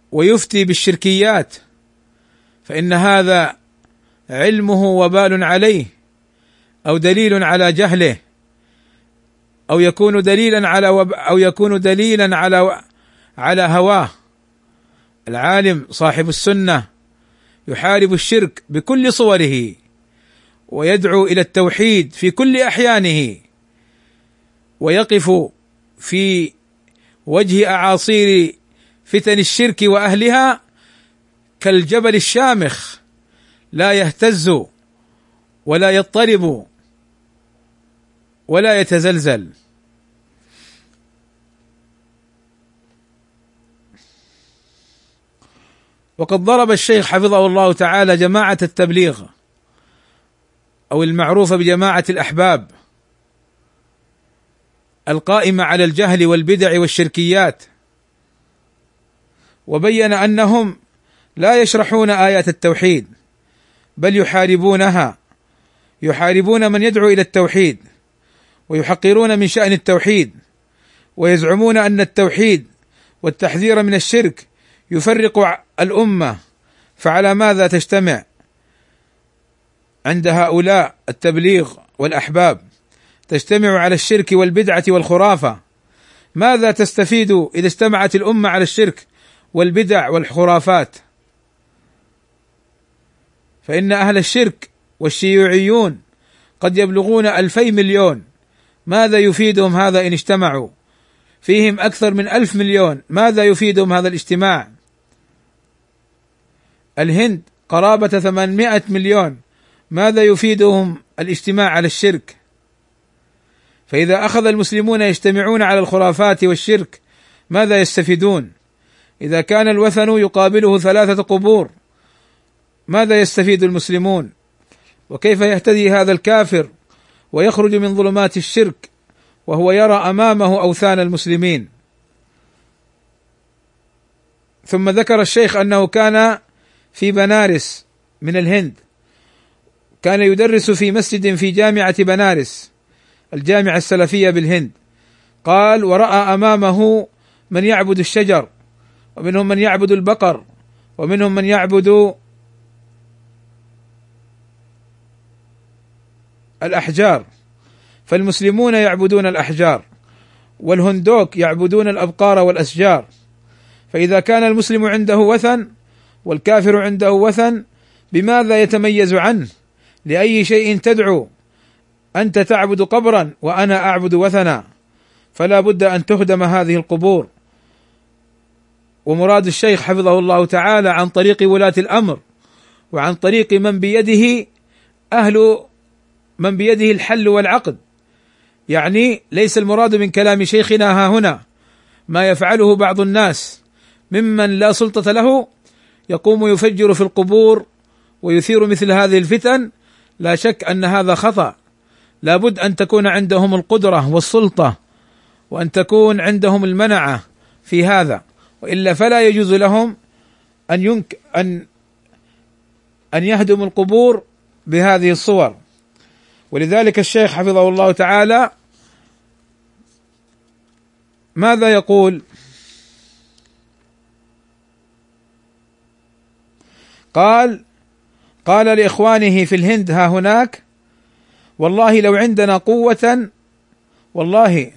ويفتي بالشركيات فإن هذا علمه وبال عليه أو دليل على جهله أو يكون دليلا على وب أو يكون دليلا على على هواه. العالم صاحب السنة يحارب الشرك بكل صوره ويدعو إلى التوحيد في كل أحيانه، ويقف في وجه أعاصير فتن الشرك وأهلها كالجبل الشامخ، لا يهتز ولا يضطرب ولا يتزلزل. وقد ضرب الشيخ حفظه الله تعالى جماعة التبليغ أو المعروفة بجماعة الأحباب القائمة على الجهل والبدع والشركيات، وبين أنهم لا يشرحون آيات التوحيد بل يحاربونها، يحاربون من يدعو إلى التوحيد ويحقرون من شأن التوحيد، ويزعمون أن التوحيد والتحذير من الشرك يفرق الأمة. فعلى ماذا تجتمع عند هؤلاء التبليغ والأحباب؟ تجتمع على الشرك والبدعة والخرافة. ماذا تستفيد إذا اجتمعت الأمة على الشرك والبدع والخرافات؟ فإن أهل الشرك والشيوعيون قد يبلغون ألفي مليون، ماذا يفيدهم هذا إن اجتمعوا؟ فيهم أكثر من ألف مليون، ماذا يفيدهم هذا الاجتماع؟ الهند قرابة ثمانمائة مليون، ماذا يفيدهم الاجتماع على الشرك؟ فإذا أخذ المسلمون يجتمعون على الخرافات والشرك ماذا يستفيدون؟ إذا كان الوثن يقابله ثلاثة قبور ماذا يستفيد المسلمون؟ وكيف يهتدي هذا الكافر ويخرج من ظلمات الشرك وهو يرى أمامه أوثان المسلمين؟ ثم ذكر الشيخ أنه كان في بنارس من الهند، كان يدرس في مسجد في جامعة بنارس الجامعة السلفية بالهند. قال: ورأى أمامه من يعبد الشجر، ومنهم من يعبد البقر، ومنهم من يعبد الأحجار. فالمسلمون يعبدون الأحجار، والهندوك يعبدون الأبقار والأشجار. فإذا كان المسلم عنده وثن والكافر عنده وثن، بماذا يتميز عنه؟ لأي شيء تدعو؟ أنت تعبد قبرا وأنا أعبد وثنا، فلا بد أن تهدم هذه القبور. ومراد الشيخ حفظه الله تعالى عن طريق ولاة الأمر وعن طريق من بيده أهل من بيده الحل والعقد، يعني ليس المراد من كلام شيخنا ها هنا ما يفعله بعض الناس ممن لا سلطة له، يقوم يفجر في القبور ويثير مثل هذه الفتن. لا شك أن هذا خطأ، لابد أن تكون عندهم القدرة والسلطة وأن تكون عندهم المنعة في هذا، وإلا فلا يجوز لهم أن ينك أن أن يهدموا القبور بهذه الصور. ولذلك الشيخ حفظه الله تعالى ماذا يقول؟ قال قال لإخوانه في الهند ها هناك: والله لو عندنا قوة، والله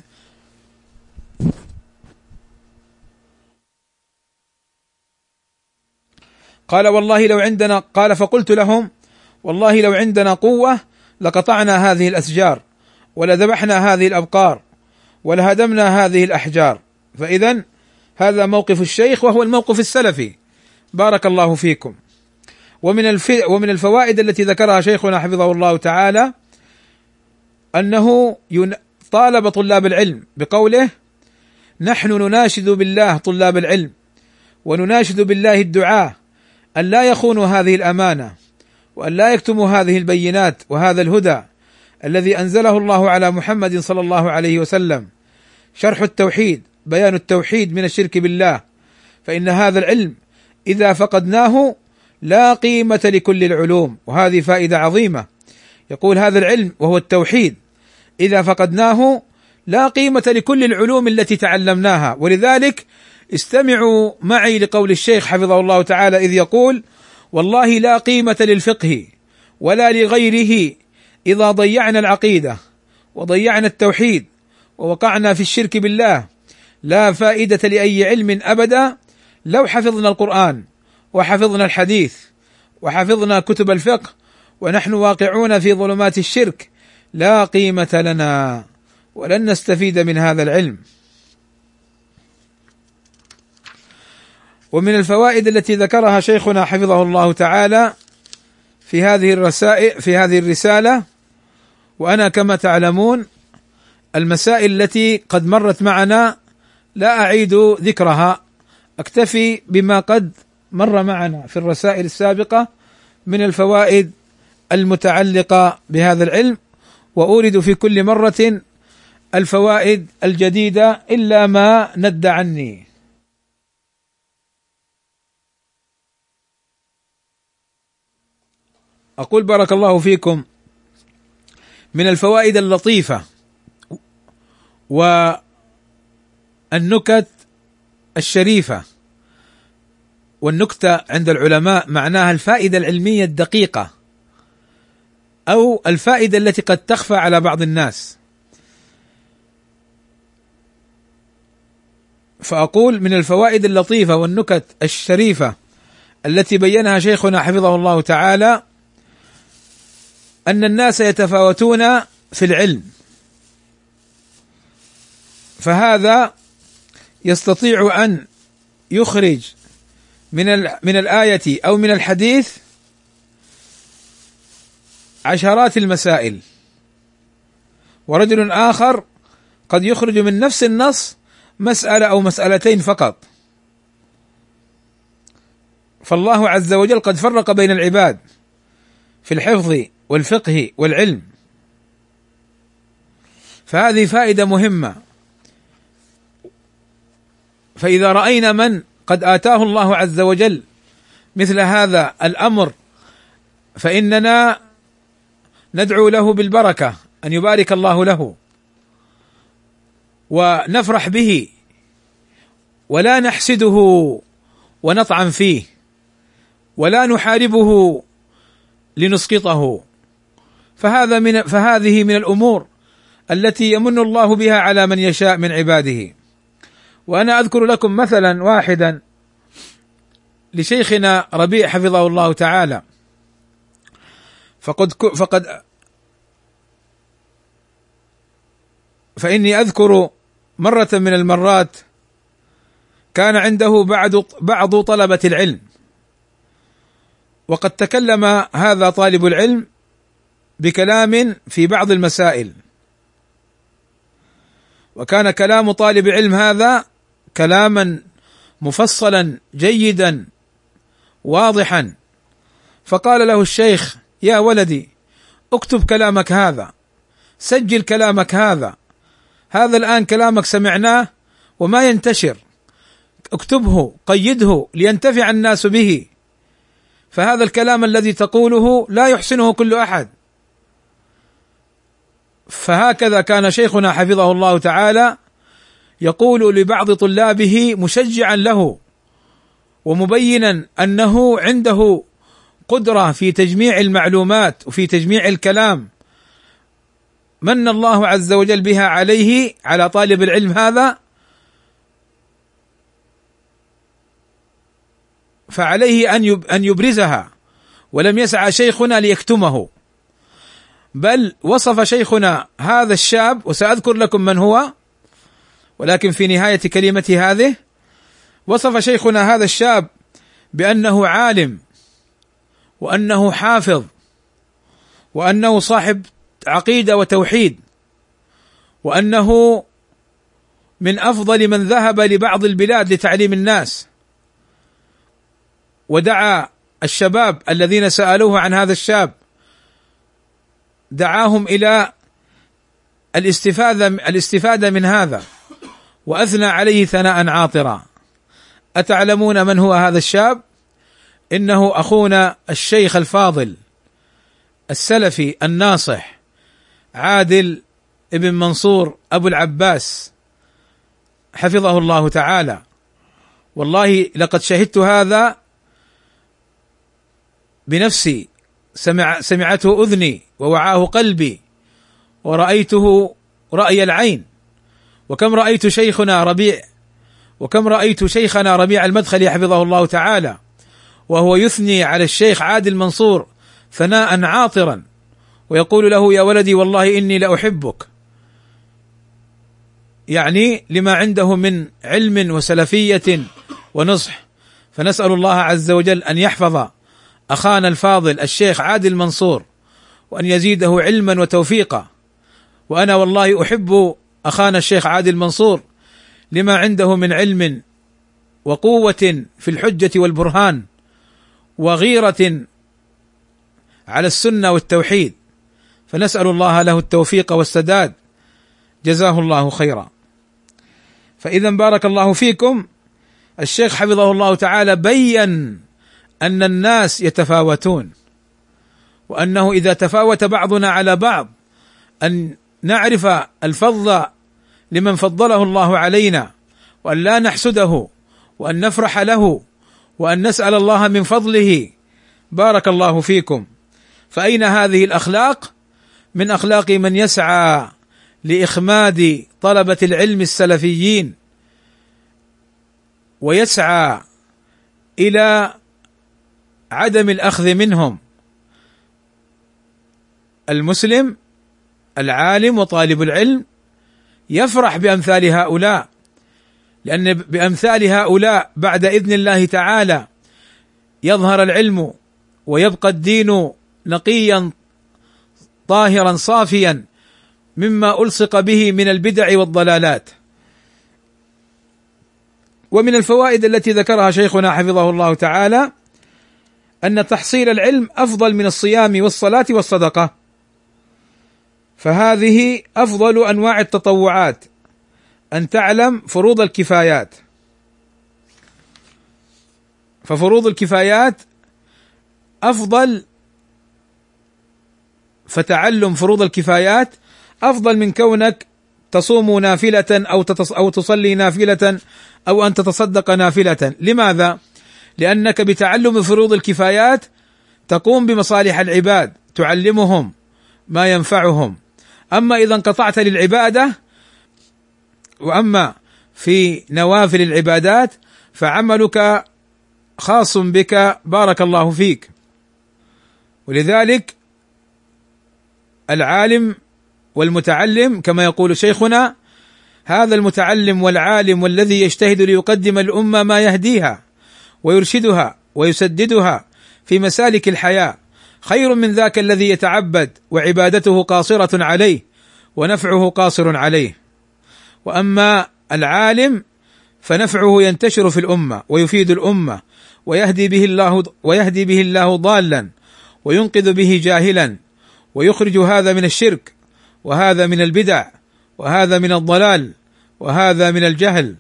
قال والله لو عندنا قال فقلت لهم: والله لو عندنا قوة لقطعنا هذه الأشجار ولذبحنا هذه الأبقار ولهدمنا هذه الأحجار. فإذا هذا موقف الشيخ وهو الموقف السلفي، بارك الله فيكم. ومن الف... ومن الفوائد التي ذكرها شيخنا حفظه الله تعالى أنه ين... طالب طلاب العلم بقوله: نحن نناشد بالله طلاب العلم ونناشد بالله الدعاة أن لا يخونوا هذه الأمانة وأن لا يكتموا هذه البينات وهذا الهدى الذي أنزله الله على محمد صلى الله عليه وسلم، شرح التوحيد، بيان التوحيد من الشرك بالله. فإن هذا العلم إذا فقدناه لا قيمة لكل العلوم، وهذه فائدة عظيمة. يقول هذا العلم وهو التوحيد إذا فقدناه لا قيمة لكل العلوم التي تعلمناها. ولذلك استمعوا معي لقول الشيخ حفظه الله تعالى إذ يقول: والله لا قيمة للفقه ولا لغيره إذا ضيعنا العقيدة وضيعنا التوحيد ووقعنا في الشرك بالله، لا فائدة لأي علم أبدا لو حفظنا القرآن وحفظنا الحديث وحفظنا كتب الفقه ونحن واقعون في ظلمات الشرك، لا قيمة لنا ولن نستفيد من هذا العلم. ومن الفوائد التي ذكرها شيخنا حفظه الله تعالى في هذه الرسائل في هذه الرسالة، وأنا كما تعلمون المسائل التي قد مرت معنا لا أعيد ذكرها، أكتفي بما قد مر معنا في الرسائل السابقة من الفوائد المتعلقة بهذا العلم، وأورد في كل مرة الفوائد الجديدة إلا ما ند عني. أقول بارك الله فيكم: من الفوائد اللطيفة والنكت الشريفة، والنكتة عند العلماء معناها الفائدة العلمية الدقيقة أو الفائدة التي قد تخفى على بعض الناس. فأقول من الفوائد اللطيفة والنكت الشريفة التي بينها شيخنا حفظه الله تعالى أن الناس يتفاوتون في العلم، فهذا يستطيع أن يخرج من من الآية أو من الحديث عشرات المسائل، ورجل آخر قد يخرج من نفس النص مسألة أو مسألتين فقط. فالله عز وجل قد فرق بين العباد في الحفظ والفقه والعلم، فهذه فائدة مهمة. فإذا رأينا من قد آتاه الله عز وجل مثل هذا الأمر فإننا ندعو له بالبركة، أن يبارك الله له، ونفرح به ولا نحسده ونطعن فيه ولا نحاربه لنسقطه، فهذا من فهذه من الأمور التي يمن الله بها على من يشاء من عباده. وأنا أذكر لكم مثلا واحدا لشيخنا ربيع حفظه الله تعالى، فقد فقد فإني أذكر مرة من المرات كان عنده بعض بعض طلبة العلم، وقد تكلم هذا طالب العلم بكلام في بعض المسائل، وكان كلام طالب علم هذا كلاما مفصلا جيدا واضحا، فقال له الشيخ: يا ولدي اكتب كلامك هذا، سجل كلامك هذا، هذا الآن كلامك سمعناه وما ينتشر، اكتبه قيده لينتفع الناس به، فهذا الكلام الذي تقوله لا يحسنه كل أحد. فهكذا كان شيخنا حفظه الله تعالى يقول لبعض طلابه مشجعا له ومبينا أنه عنده قدرة في تجميع المعلومات وفي تجميع الكلام من الله عز وجل بها عليه على طالب العلم هذا، فعليه أن أن يبرزها، ولم يسعى شيخنا ليكتمه، بل وصف شيخنا هذا الشاب، وسأذكر لكم من هو ولكن في نهاية كلمتي هذه، وصف شيخنا هذا الشاب بأنه عالم وأنه حافظ وأنه صاحب عقيدة وتوحيد، وأنه من أفضل من ذهب لبعض البلاد لتعليم الناس، ودعا الشباب الذين سألوه عن هذا الشاب دعاهم إلى الاستفادة الاستفادة من هذا، وأثنى عليه ثناء عاطرا. أتعلمون من هو هذا الشاب؟ إنه أخونا الشيخ الفاضل السلفي الناصح عادل ابن منصور أبو العباس حفظه الله تعالى، والله لقد شهدت هذا بنفسي، سمع سمعته أذني ووعاه قلبي ورأيته رأي العين. وكم رأيت شيخنا ربيع وكم رأيت شيخنا ربيع المدخلي حفظه الله تعالى وهو يثني على الشيخ عادل منصور ثناء عاطرا ويقول له: يا ولدي والله إني لأحبك، يعني لما عنده من علم وسلفية ونصح. فنسأل الله عز وجل أن يحفظ أخانا الفاضل الشيخ عادل منصور وأن يزيده علما وتوفيقا. وأنا والله أحب أخانا الشيخ عادل منصور لما عنده من علم وقوة في الحجة والبرهان وغيرة على السنة والتوحيد، فنسأل الله له التوفيق والسداد، جزاه الله خيرا. فإذا بارك الله فيكم، الشيخ حفظه الله تعالى بين أن الناس يتفاوتون، وأنه إذا تفاوت بعضنا على بعض أن نعرف الفضل لمن فضله الله علينا، وأن لا نحسده، وأن نفرح له، وأن نسأل الله من فضله. بارك الله فيكم. فأين هذه الأخلاق؟ من أخلاق من يسعى لإخماد طلبة العلم السلفيين، ويسعى إلى عدم الأخذ منهم. المسلم العالم وطالب العلم يفرح بأمثال هؤلاء، لأن بأمثال هؤلاء بعد إذن الله تعالى يظهر العلم ويبقى الدين نقيا طاهرا صافيا مما ألصق به من البدع والضلالات. ومن الفوائد التي ذكرها شيخنا حفظه الله تعالى أن تحصيل العلم أفضل من الصيام والصلاة والصدقة، فهذه أفضل أنواع التطوعات، أن تعلم فروض الكفايات. ففروض الكفايات أفضل، فتعلم فروض الكفايات أفضل من كونك تصوم نافلة أو أو تصلي نافلة أو أن تتصدق نافلة. لماذا؟ لأنك بتعلم فروض الكفايات تقوم بمصالح العباد، تعلمهم ما ينفعهم. أما إذا انقطعت للعبادة، وأما في نوافل العبادات فعملك خاص بك، بارك الله فيك. ولذلك العالم والمتعلم كما يقول شيخنا، هذا المتعلم والعالم والذي يجتهد ليقدم الأمة ما يهديها ويرشدها ويسددها في مسالك الحياة خير من ذاك الذي يتعبد وعبادته قاصرة عليه ونفعه قاصر عليه. وأما العالم فنفعه ينتشر في الأمة ويفيد الأمة ويهدي به الله ويهدي به الله ضالا وينقذ به جاهلا، ويخرج هذا من الشرك، وهذا من البدع، وهذا من الضلال، وهذا من الجهل.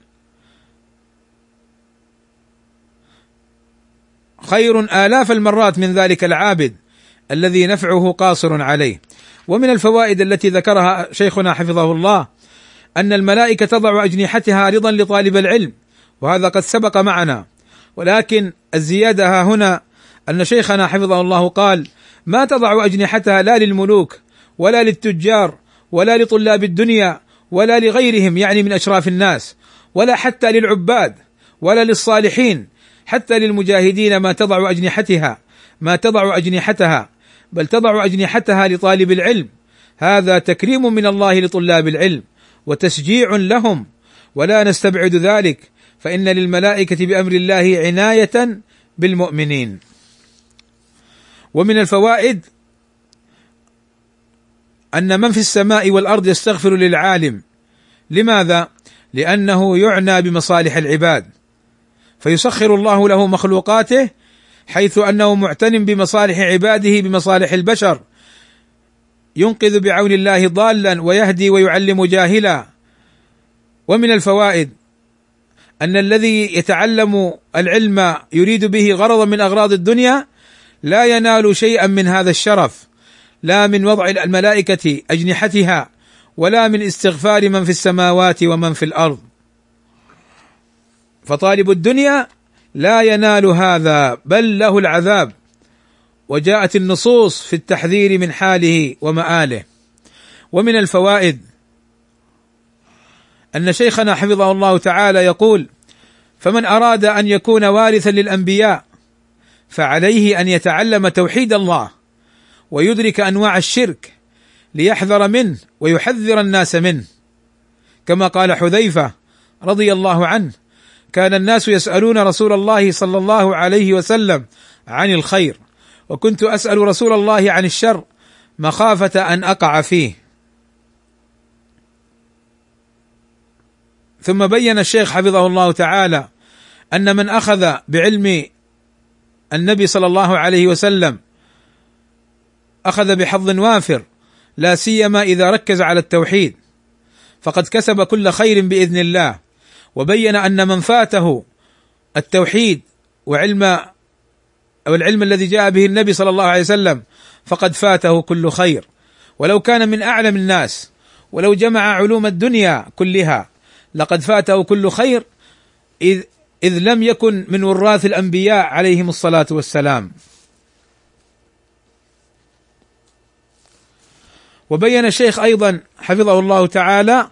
خير آلاف المرات من ذلك العابد الذي نفعه قاصر عليه. ومن الفوائد التي ذكرها شيخنا حفظه الله أن الملائكة تضع أجنحتها رضا لطالب العلم، وهذا قد سبق معنا، ولكن الزيادة ها هنا أن شيخنا حفظه الله قال: ما تضع أجنحتها لا للملوك ولا للتجار ولا لطلاب الدنيا ولا لغيرهم، يعني من أشراف الناس، ولا حتى للعباد ولا للصالحين، حتى للمجاهدين ما تضع أجنحتها ما تضع أجنحتها بل تضع أجنحتها لطالب العلم. هذا تكريم من الله لطلاب العلم وتشجيع لهم، ولا نستبعد ذلك، فإن للملائكة بأمر الله عناية بالمؤمنين. ومن الفوائد أن من في السماء والأرض يستغفر للعالم. لماذا؟ لأنه يعنى بمصالح العباد، فيسخر الله له مخلوقاته حيث أنه معتن بمصالح عباده بمصالح البشر، ينقذ بعون الله ضالا ويهدي ويعلم جاهلا. ومن الفوائد أن الذي يتعلم العلم يريد به غرضا من أغراض الدنيا لا ينال شيئا من هذا الشرف، لا من وضع الملائكة أجنحتها ولا من استغفار من في السماوات ومن في الأرض. فطالب الدنيا لا ينال هذا بل له العذاب. وجاءت النصوص في التحذير من حاله ومآله. ومن الفوائد أن شيخنا حفظه الله تعالى يقول: فمن أراد أن يكون وارثا للأنبياء فعليه أن يتعلم توحيد الله ويدرك أنواع الشرك ليحذر منه ويحذر الناس منه، كما قال حذيفة رضي الله عنه: كان الناس يسألون رسول الله صلى الله عليه وسلم عن الخير، وكنت أسأل رسول الله عن الشر مخافة أن أقع فيه. ثم بين الشيخ حفظه الله تعالى أن من أخذ بعلم النبي صلى الله عليه وسلم أخذ بحظ وافر، لا سيما إذا ركز على التوحيد، فقد كسب كل خير بإذن الله. وبين أن من فاته التوحيد وعلم أو العلم الذي جاء به النبي صلى الله عليه وسلم فقد فاته كل خير، ولو كان من أعلم الناس، ولو جمع علوم الدنيا كلها لقد فاته كل خير، إذ, إذ لم يكن من وراث الأنبياء عليهم الصلاة والسلام. وبين الشيخ أيضا حفظه الله تعالى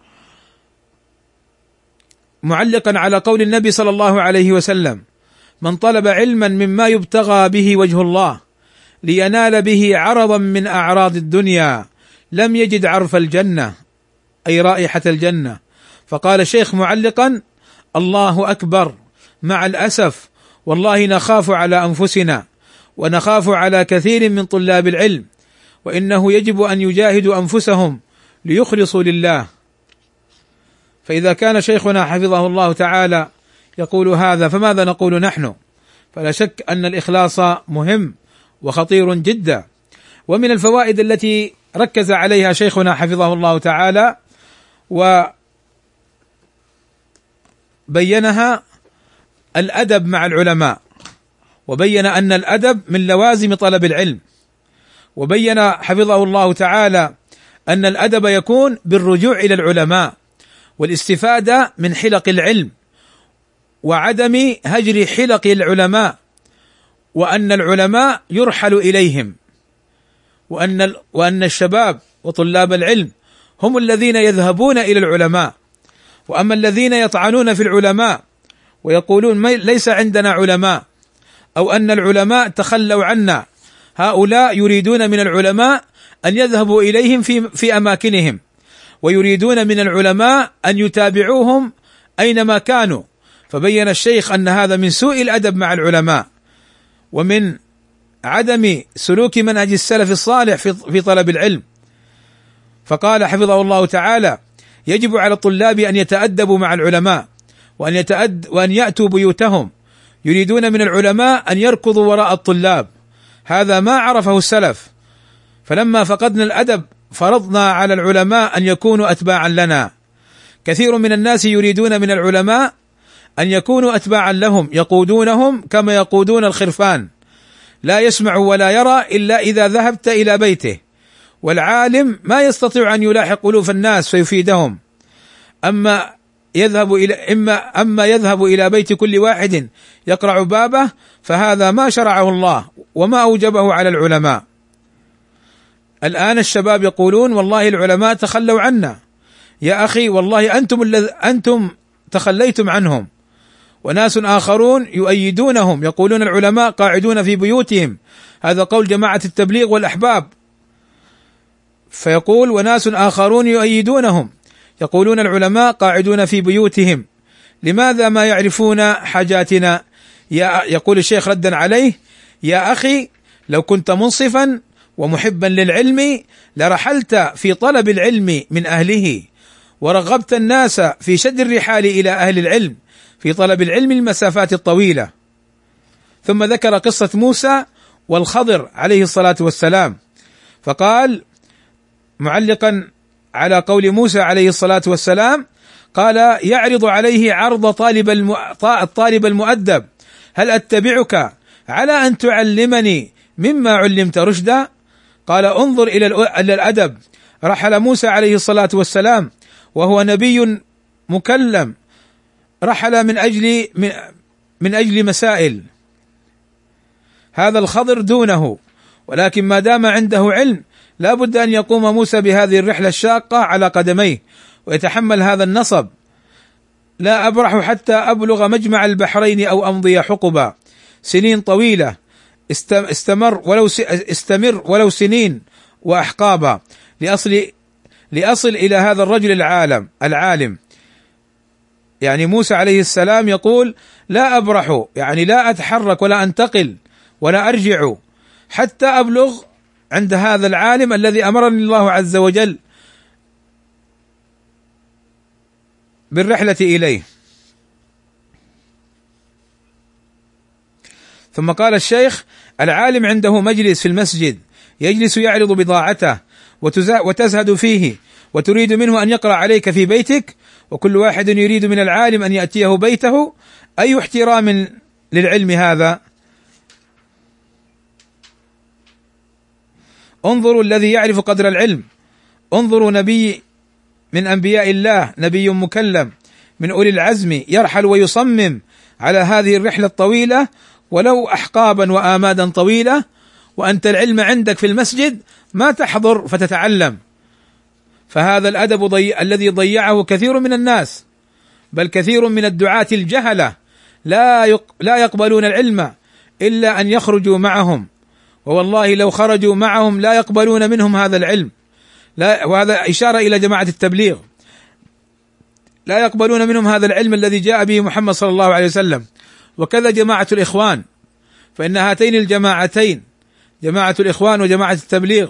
معلقا على قول النبي صلى الله عليه وسلم: من طلب علما مما يبتغى به وجه الله لينال به عرضا من أعراض الدنيا لم يجد عرف الجنة، أي رائحة الجنة. فقال الشيخ معلقا: الله أكبر، مع الأسف والله نخاف على أنفسنا ونخاف على كثير من طلاب العلم، وإنه يجب أن يجاهدوا أنفسهم ليخلصوا لله. فإذا كان شيخنا حفظه الله تعالى يقول هذا فماذا نقول نحن؟ فلا شك أن الإخلاص مهم وخطير جدا. ومن الفوائد التي ركز عليها شيخنا حفظه الله تعالى وبينها الأدب مع العلماء، وبين أن الأدب من لوازم طلب العلم، وبين حفظه الله تعالى أن الأدب يكون بالرجوع إلى العلماء والاستفادة من حلق العلم وعدم هجر حلق العلماء، وأن العلماء يرحل إليهم، وأن وأن الشباب وطلاب العلم هم الذين يذهبون إلى العلماء. وأما الذين يطعنون في العلماء ويقولون ليس عندنا علماء أو أن العلماء تخلوا عنا، هؤلاء يريدون من العلماء أن يذهبوا إليهم في في أماكنهم، ويريدون من العلماء أن يتابعوهم أينما كانوا. فبين الشيخ أن هذا من سوء الأدب مع العلماء ومن عدم سلوك منهج السلف الصالح في في طلب العلم. فقال حفظه الله تعالى: يجب على الطلاب أن يتأدبوا مع العلماء وأن يتأد وأن يأتوا بيوتهم، يريدون من العلماء أن يركضوا وراء الطلاب، هذا ما عرفه السلف. فلما فقدنا الأدب فرضنا على العلماء أن يكونوا أتباعا لنا. كثير من الناس يريدون من العلماء أن يكونوا أتباعا لهم، يقودونهم كما يقودون الخرفان، لا يسمع ولا يرى إلا إذا ذهبت إلى بيته. والعالم ما يستطيع أن يلاحق ألوف الناس فيفيدهم، أما يذهب إلى إما أما يذهب إلى بيت كل واحد يقرع بابه، فهذا ما شرعه الله وما أوجبه على العلماء. الآن الشباب يقولون والله العلماء تخلوا عنا. يا أخي والله أنتم الذ... أنتم تخليتم عنهم، وناس آخرون يؤيدونهم يقولون العلماء قاعدون في بيوتهم، هذا قول جماعة التبليغ والأحباب. فيقول وناس آخرون يؤيدونهم يقولون العلماء قاعدون في بيوتهم، لماذا ما يعرفون حاجاتنا؟ يقول الشيخ ردا عليه: يا أخي لو كنت منصفا ومحبا للعلم لرحلت في طلب العلم من أهله، ورغبت الناس في شد الرحال إلى أهل العلم في طلب العلم المسافات الطويلة. ثم ذكر قصة موسى والخضر عليه الصلاة والسلام، فقال معلقا على قول موسى عليه الصلاة والسلام، قال: يعرض عليه عرض طالب الطالب المؤدب: هل أتبعك على أن تعلمني مما علمت رشدا؟ قال: انظر إلى الأدب. رحل موسى عليه الصلاة والسلام وهو نبي مكلم، رحل من أجل من, من أجل مسائل، هذا الخضر دونه، ولكن ما دام عنده علم لا بد أن يقوم موسى بهذه الرحلة الشاقة على قدميه ويتحمل هذا النصب. لا أبرح حتى أبلغ مجمع البحرين أو أمضي حقبا، سنين طويلة، استمر ولو استمر ولو سنين وأحقابا لأصل لأصل إلى هذا الرجل العالم العالم. يعني موسى عليه السلام يقول لا أبرح، يعني لا أتحرك ولا أنتقل ولا أرجع حتى أبلغ عند هذا العالم الذي أمرني الله عز وجل بالرحلة إليه. ثم قال الشيخ: العالم عنده مجلس في المسجد يجلس يعرض بضاعته وتزهد فيه، وتريد منه أن يقرأ عليك في بيتك، وكل واحد يريد من العالم أن يأتيه بيته. أي احترام للعلم هذا؟ انظروا الذي يعرف قدر العلم، انظروا نبي من أنبياء الله، نبي مكلم من أولي العزم، يرحل ويصمم على هذه الرحلة الطويلة ولو أحقابا وآمادا طويلة، وأنت العلم عندك في المسجد ما تحضر فتتعلم. فهذا الأدب ضي... الذي ضيعه كثير من الناس، بل كثير من الدعاة الجهلة لا يق... لا يقبلون العلم إلا أن يخرجوا معهم، ووالله لو خرجوا معهم لا يقبلون منهم هذا العلم. لا، وهذا إشارة إلى جماعة التبليغ، لا يقبلون منهم هذا العلم الذي جاء به محمد صلى الله عليه وسلم. وكذا جماعة الإخوان، فإن هاتين الجماعتين، جماعة الإخوان وجماعة التبليغ،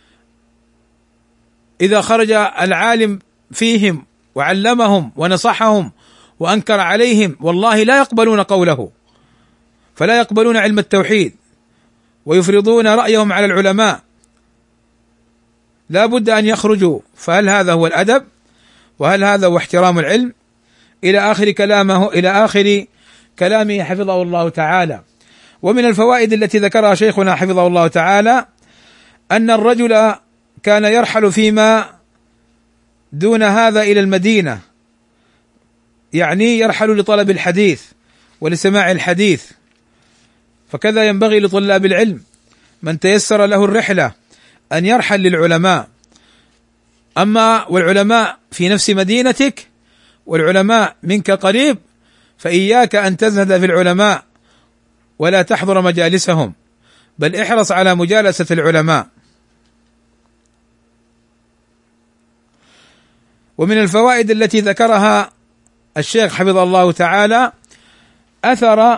إذا خرج العالم فيهم وعلمهم ونصحهم وأنكر عليهم والله لا يقبلون قوله، فلا يقبلون علم التوحيد ويفرضون رأيهم على العلماء. لا بد أن يخرجوا. فهل هذا هو الأدب؟ وهل هذا هو احترام العلم؟ إلى آخر كلامه إلى آخر كلامه حفظه الله تعالى. ومن الفوائد التي ذكرها شيخنا حفظه الله تعالى أن الرجل كان يرحل فيما دون هذا إلى المدينة، يعني يرحل لطلب الحديث ولسماع الحديث. فكذا ينبغي لطلاب العلم من تيسر له الرحلة أن يرحل للعلماء. أما والعلماء في نفس مدينتك والعلماء منك قريب، فإياك أن تزهد في العلماء ولا تحضر مجالسهم، بل احرص على مجالسة العلماء. ومن الفوائد التي ذكرها الشيخ حفظه الله تعالى أثر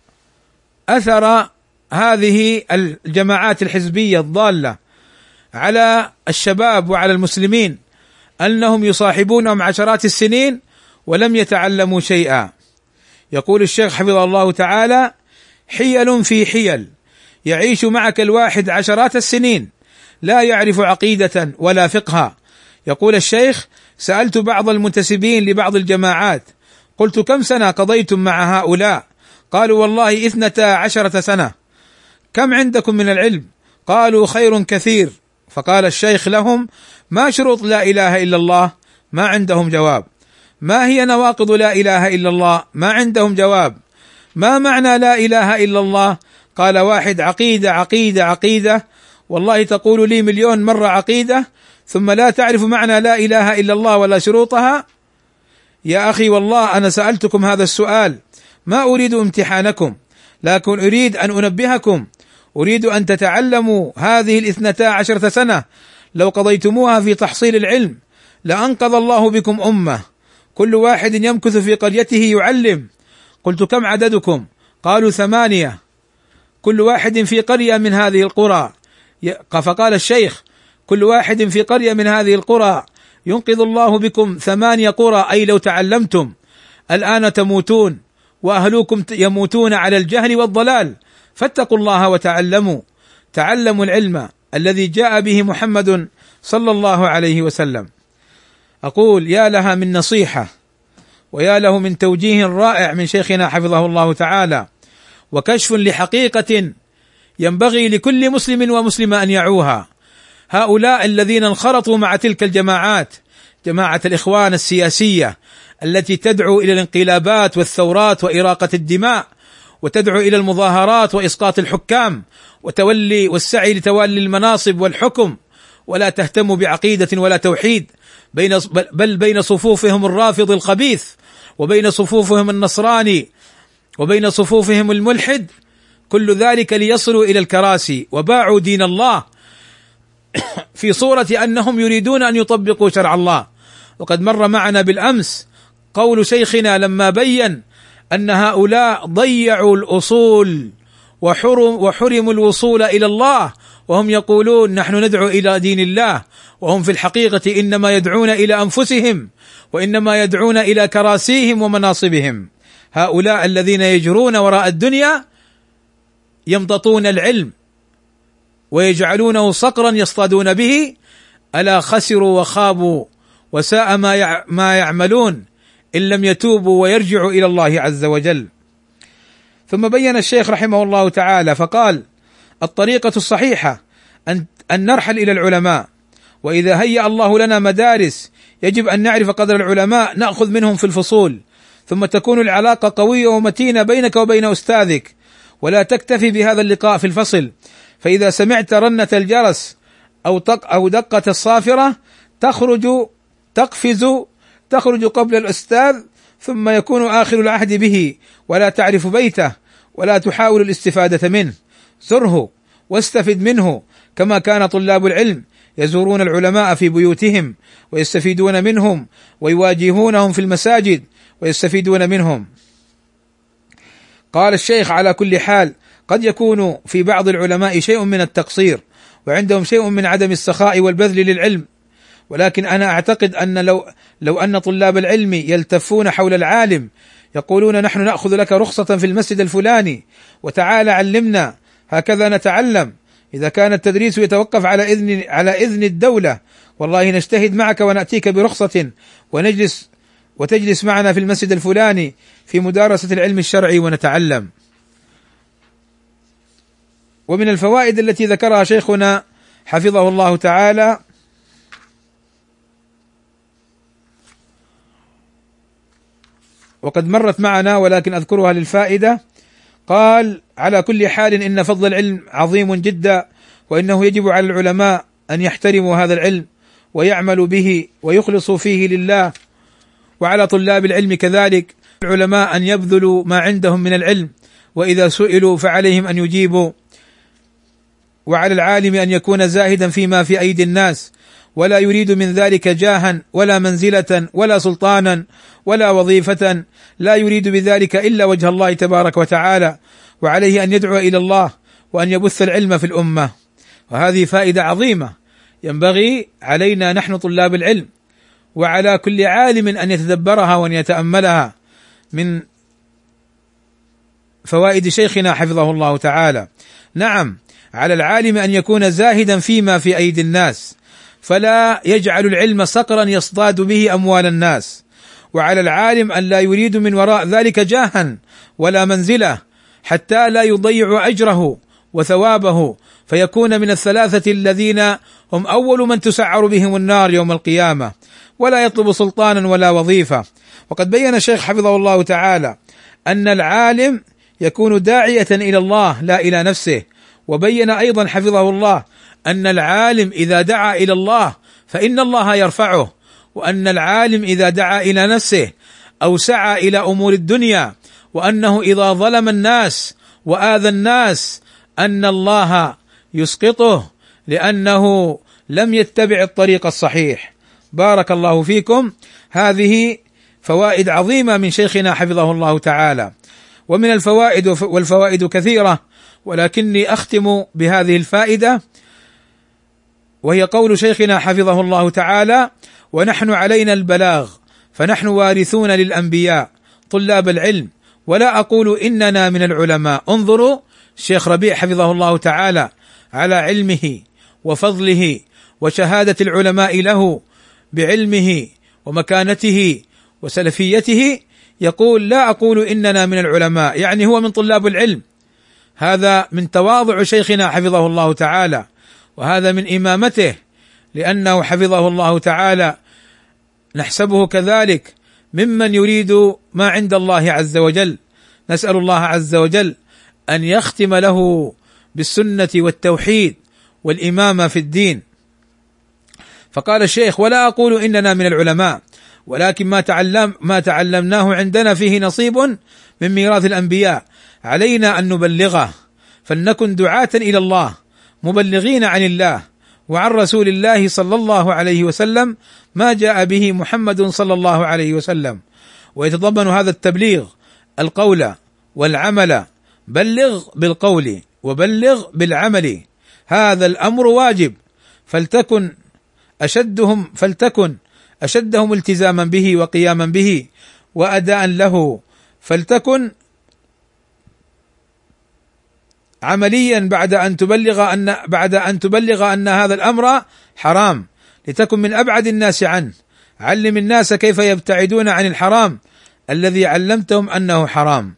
أثر هذه الجماعات الحزبية الضالة على الشباب وعلى المسلمين، أنهم يصاحبونهم عشرات السنين ولم يتعلموا شيئا. يقول الشيخ حفظه الله تعالى: حيل في حيل، يعيش معك الواحد عشرات السنين لا يعرف عقيدة ولا فقها. يقول الشيخ: سألت بعض المنتسبين لبعض الجماعات قلت: كم سنة قضيتم مع هؤلاء؟ قالوا: والله اثنتا عشرة سنة. كم عندكم من العلم؟ قالوا: خير كثير. فقال الشيخ لهم: ما شروط لا إله إلا الله؟ ما عندهم جواب. ما هي نواقض لا إله إلا الله؟ ما عندهم جواب. ما معنى لا إله إلا الله؟ قال واحد: عقيدة عقيدة عقيدة. والله تقول لي مليون مرة عقيدة ثم لا تعرف معنى لا إله إلا الله ولا شروطها. يا أخي والله أنا سألتكم هذا السؤال، ما أريد امتحانكم، لكن أريد أن أنبهكم، أريد أن تتعلموا هذه الاثنتا عشرة سنة لو قضيتموها في تحصيل العلم لأنقذ الله بكم أمة، كل واحد يمكث في قريته يعلم. قلت: كم عددكم؟ قالوا: ثمانية، كل واحد في قرية من هذه القرى. فقال الشيخ: كل واحد في قرية من هذه القرى ينقذ الله بكم ثمانية قرى، أي لو تعلمتم. الآن تموتون وأهلوكم يموتون على الجهل والضلال، فاتقوا الله وتعلموا، تعلموا العلم الذي جاء به محمد صلى الله عليه وسلم. أقول: يا لها من نصيحة ويا له من توجيه رائع من شيخنا حفظه الله تعالى، وكشف لحقيقة ينبغي لكل مسلم ومسلمة أن يعوها. هؤلاء الذين انخرطوا مع تلك الجماعات، جماعة الإخوان السياسية التي تدعو إلى الانقلابات والثورات وإراقة الدماء، وتدعو إلى المظاهرات وإسقاط الحكام وتولي والسعي لتولي المناصب والحكم، ولا تهتم بعقيدة ولا توحيد، بين بل بين صفوفهم الرافض الخبيث، وبين صفوفهم النصراني، وبين صفوفهم الملحد، كل ذلك ليصلوا إلى الكراسي، وباعوا دين الله في صورة أنهم يريدون أن يطبقوا شرع الله. وقد مر معنا بالأمس قول شيخنا لما بين أن هؤلاء ضيعوا الأصول وحرم وحرموا الوصول إلى الله، وهم يقولون نحن ندعو إلى دين الله، وهم في الحقيقة إنما يدعون إلى أنفسهم، وإنما يدعون إلى كراسيهم ومناصبهم. هؤلاء الذين يجرون وراء الدنيا يمتطون العلم ويجعلونه صقرا يصطادون به، ألا خسروا وخابوا وساء ما ما يعملون إن لم يتوبوا ويرجعوا إلى الله عز وجل. ثم بين الشيخ رحمه الله تعالى فقال: الطريقة الصحيحة أن أن نرحل إلى العلماء، وإذا هيأ الله لنا مدارس يجب أن نعرف قدر العلماء نأخذ منهم في الفصول، ثم تكون العلاقة قوية ومتينة بينك وبين أستاذك، ولا تكتفي بهذا اللقاء في الفصل، فإذا سمعت رنة الجرس أو طق أو دقة الصافرة تخرج تقفز تخرج قبل الأستاذ، ثم يكون آخر العهد به، ولا تعرف بيته ولا تحاول الاستفادة منه. زره واستفد منه، كما كان طلاب العلم يزورون العلماء في بيوتهم ويستفيدون منهم، ويواجهونهم في المساجد ويستفيدون منهم. قال الشيخ: على كل حال قد يكون في بعض العلماء شيء من التقصير، وعندهم شيء من عدم السخاء والبذل للعلم، ولكن أنا أعتقد أن لو لو أن طلاب العلم يلتفون حول العالم يقولون نحن نأخذ لك رخصة في المسجد الفلاني وتعال علمنا، هكذا نتعلم. إذا كان التدريس يتوقف على إذن على إذن الدولة، والله نجتهد معك ونأتيك برخصة ونجلس وتجلس معنا في المسجد الفلاني في مدارسة العلم الشرعي ونتعلم. ومن الفوائد التي ذكرها شيخنا حفظه الله تعالى وقد مرت معنا ولكن أذكرها للفائدة، قال: على كل حال إن فضل العلم عظيم جدا، وإنه يجب على العلماء أن يحترموا هذا العلم ويعملوا به ويخلصوا فيه لله، وعلى طلاب العلم كذلك العلماء أن يبذلوا ما عندهم من العلم، وإذا سئلوا فعليهم أن يجيبوا، وعلى العالم أن يكون زاهدا فيما في أيدي الناس، ولا يريد من ذلك جاها ولا منزلة ولا سلطانا ولا وظيفة، لا يريد بذلك إلا وجه الله تبارك وتعالى، وعليه أن يدعو إلى الله وأن يبث العلم في الأمة. وهذه فائدة عظيمة ينبغي علينا نحن طلاب العلم وعلى كل عالم أن يتدبرها وأن يتأملها من فوائد شيخنا حفظه الله تعالى. نعم، على العالم أن يكون زاهدا فيما في أيدي الناس، فلا يجعل العلم صقرا يصطاد به أموال الناس، وعلى العالم أن لا يريد من وراء ذلك جاها ولا منزلة حتى لا يضيع أجره وثوابه، فيكون من الثلاثة الذين هم أول من تسعر بهم النار يوم القيامة، ولا يطلب سلطانا ولا وظيفة. وقد بين الشيخ حفظه الله تعالى أن العالم يكون داعية إلى الله لا إلى نفسه، وبين أيضا حفظه الله أن العالم إذا دعا إلى الله فإن الله يرفعه، وأن العالم إذا دعا إلى نفسه أو سعى إلى أمور الدنيا، وأنه إذا ظلم الناس وآذى الناس أن الله يسقطه لأنه لم يتبع الطريق الصحيح. بارك الله فيكم. هذه فوائد عظيمة من شيخنا حفظه الله تعالى، ومن الفوائد والفوائد كثيرة، ولكني أختم بهذه الفائدة، وهي قول شيخنا حفظه الله تعالى: ونحن علينا البلاغ فنحن وارثون للأنبياء طلاب العلم، ولا أقول إننا من العلماء. انظروا الشيخ ربيع حفظه الله تعالى على علمه وفضله وشهادة العلماء له بعلمه ومكانته وسلفيته، يقول: لا أقول إننا من العلماء، يعني هو من طلاب العلم. هذا من تواضع شيخنا حفظه الله تعالى، وهذا من إمامته، لأنه حفظه الله تعالى نحسبه كذلك ممن يريد ما عند الله عز وجل. نسأل الله عز وجل أن يختم له بالسنة والتوحيد والإمامة في الدين. فقال الشيخ: ولا أقول إننا من العلماء، ولكن ما تعلم ما تعلمناه عندنا فيه نصيب من ميراث الأنبياء، علينا أن نبلغه، فلنكن دعاة إلى الله مبلغين عن الله وعن رسول الله صلى الله عليه وسلم ما جاء به محمد صلى الله عليه وسلم. ويتضمن هذا التبليغ القول والعمل، بلغ بالقول وبلغ بالعمل، هذا الأمر واجب، فلتكن أشدهم فلتكن أشدهم التزاما به وقياما به وأداء له، فلتكن عمليا بعد أن تبلغ أن بعد أن تبلغ أن هذا الأمر حرام، لتكن من أبعد الناس عنه. علم الناس كيف يبتعدون عن الحرام الذي علمتهم أنه حرام.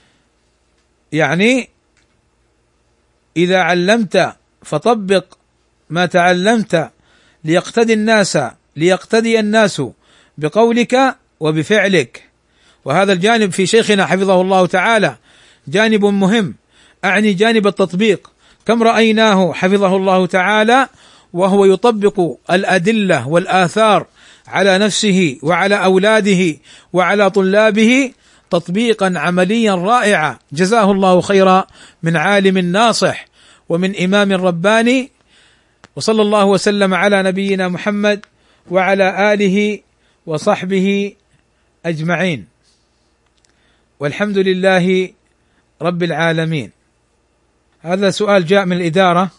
يعني إذا علمت فطبق ما تعلمت ليقتدي الناس ليقتدي الناس بقولك وبفعلك. وهذا الجانب في شيخنا حفظه الله تعالى جانب مهم، أعني جانب التطبيق. كم رأيناه حفظه الله تعالى وهو يطبق الأدلة والآثار على نفسه وعلى أولاده وعلى طلابه تطبيقا عمليا رائعا، جزاه الله خيرا، من عالم ناصح ومن إمام رباني. وصلى الله وسلم على نبينا محمد وعلى آله وصحبه أجمعين، والحمد لله رب العالمين. هذا سؤال جاء من الإدارة،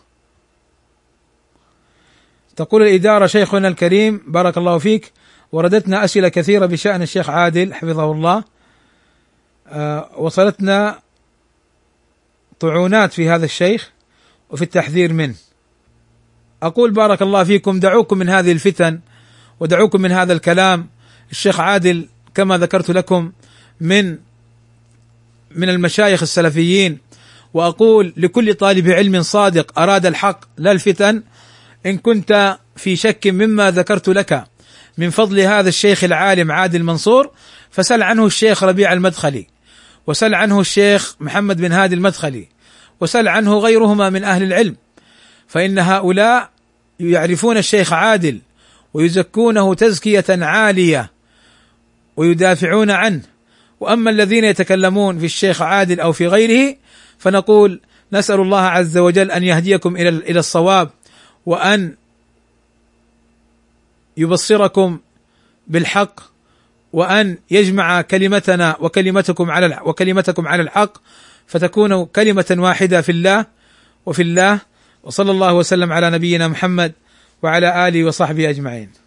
تقول الإدارة: شيخنا الكريم بارك الله فيك، وردتنا أسئلة كثيرة بشأن الشيخ عادل حفظه الله، أه وصلتنا طعونات في هذا الشيخ وفي التحذير منه. أقول بارك الله فيكم، دعوكم من هذه الفتن ودعوكم من هذا الكلام. الشيخ عادل كما ذكرت لكم من من المشايخ السلفيين، وأقول لكل طالب علم صادق أراد الحق لا الفتن، إن كنت في شك مما ذكرت لك من فضل هذا الشيخ العالم عادل منصور، فسل عنه الشيخ ربيع المدخلي، وسل عنه الشيخ محمد بن هادي المدخلي، وسل عنه غيرهما من أهل العلم، فإن هؤلاء يعرفون الشيخ عادل ويزكونه تزكية عالية ويدافعون عنه. وأما الذين يتكلمون في الشيخ عادل أو في غيره فنقول: نسأل الله عز وجل أن يهديكم إلى إلى الصواب، وأن يبصركم بالحق، وأن يجمع كلمتنا وكلمتكم على وكلمتكم على الحق، فتكون كلمة واحدة في الله وفي الله. وصلى الله وسلم على نبينا محمد وعلى آله وصحبه أجمعين.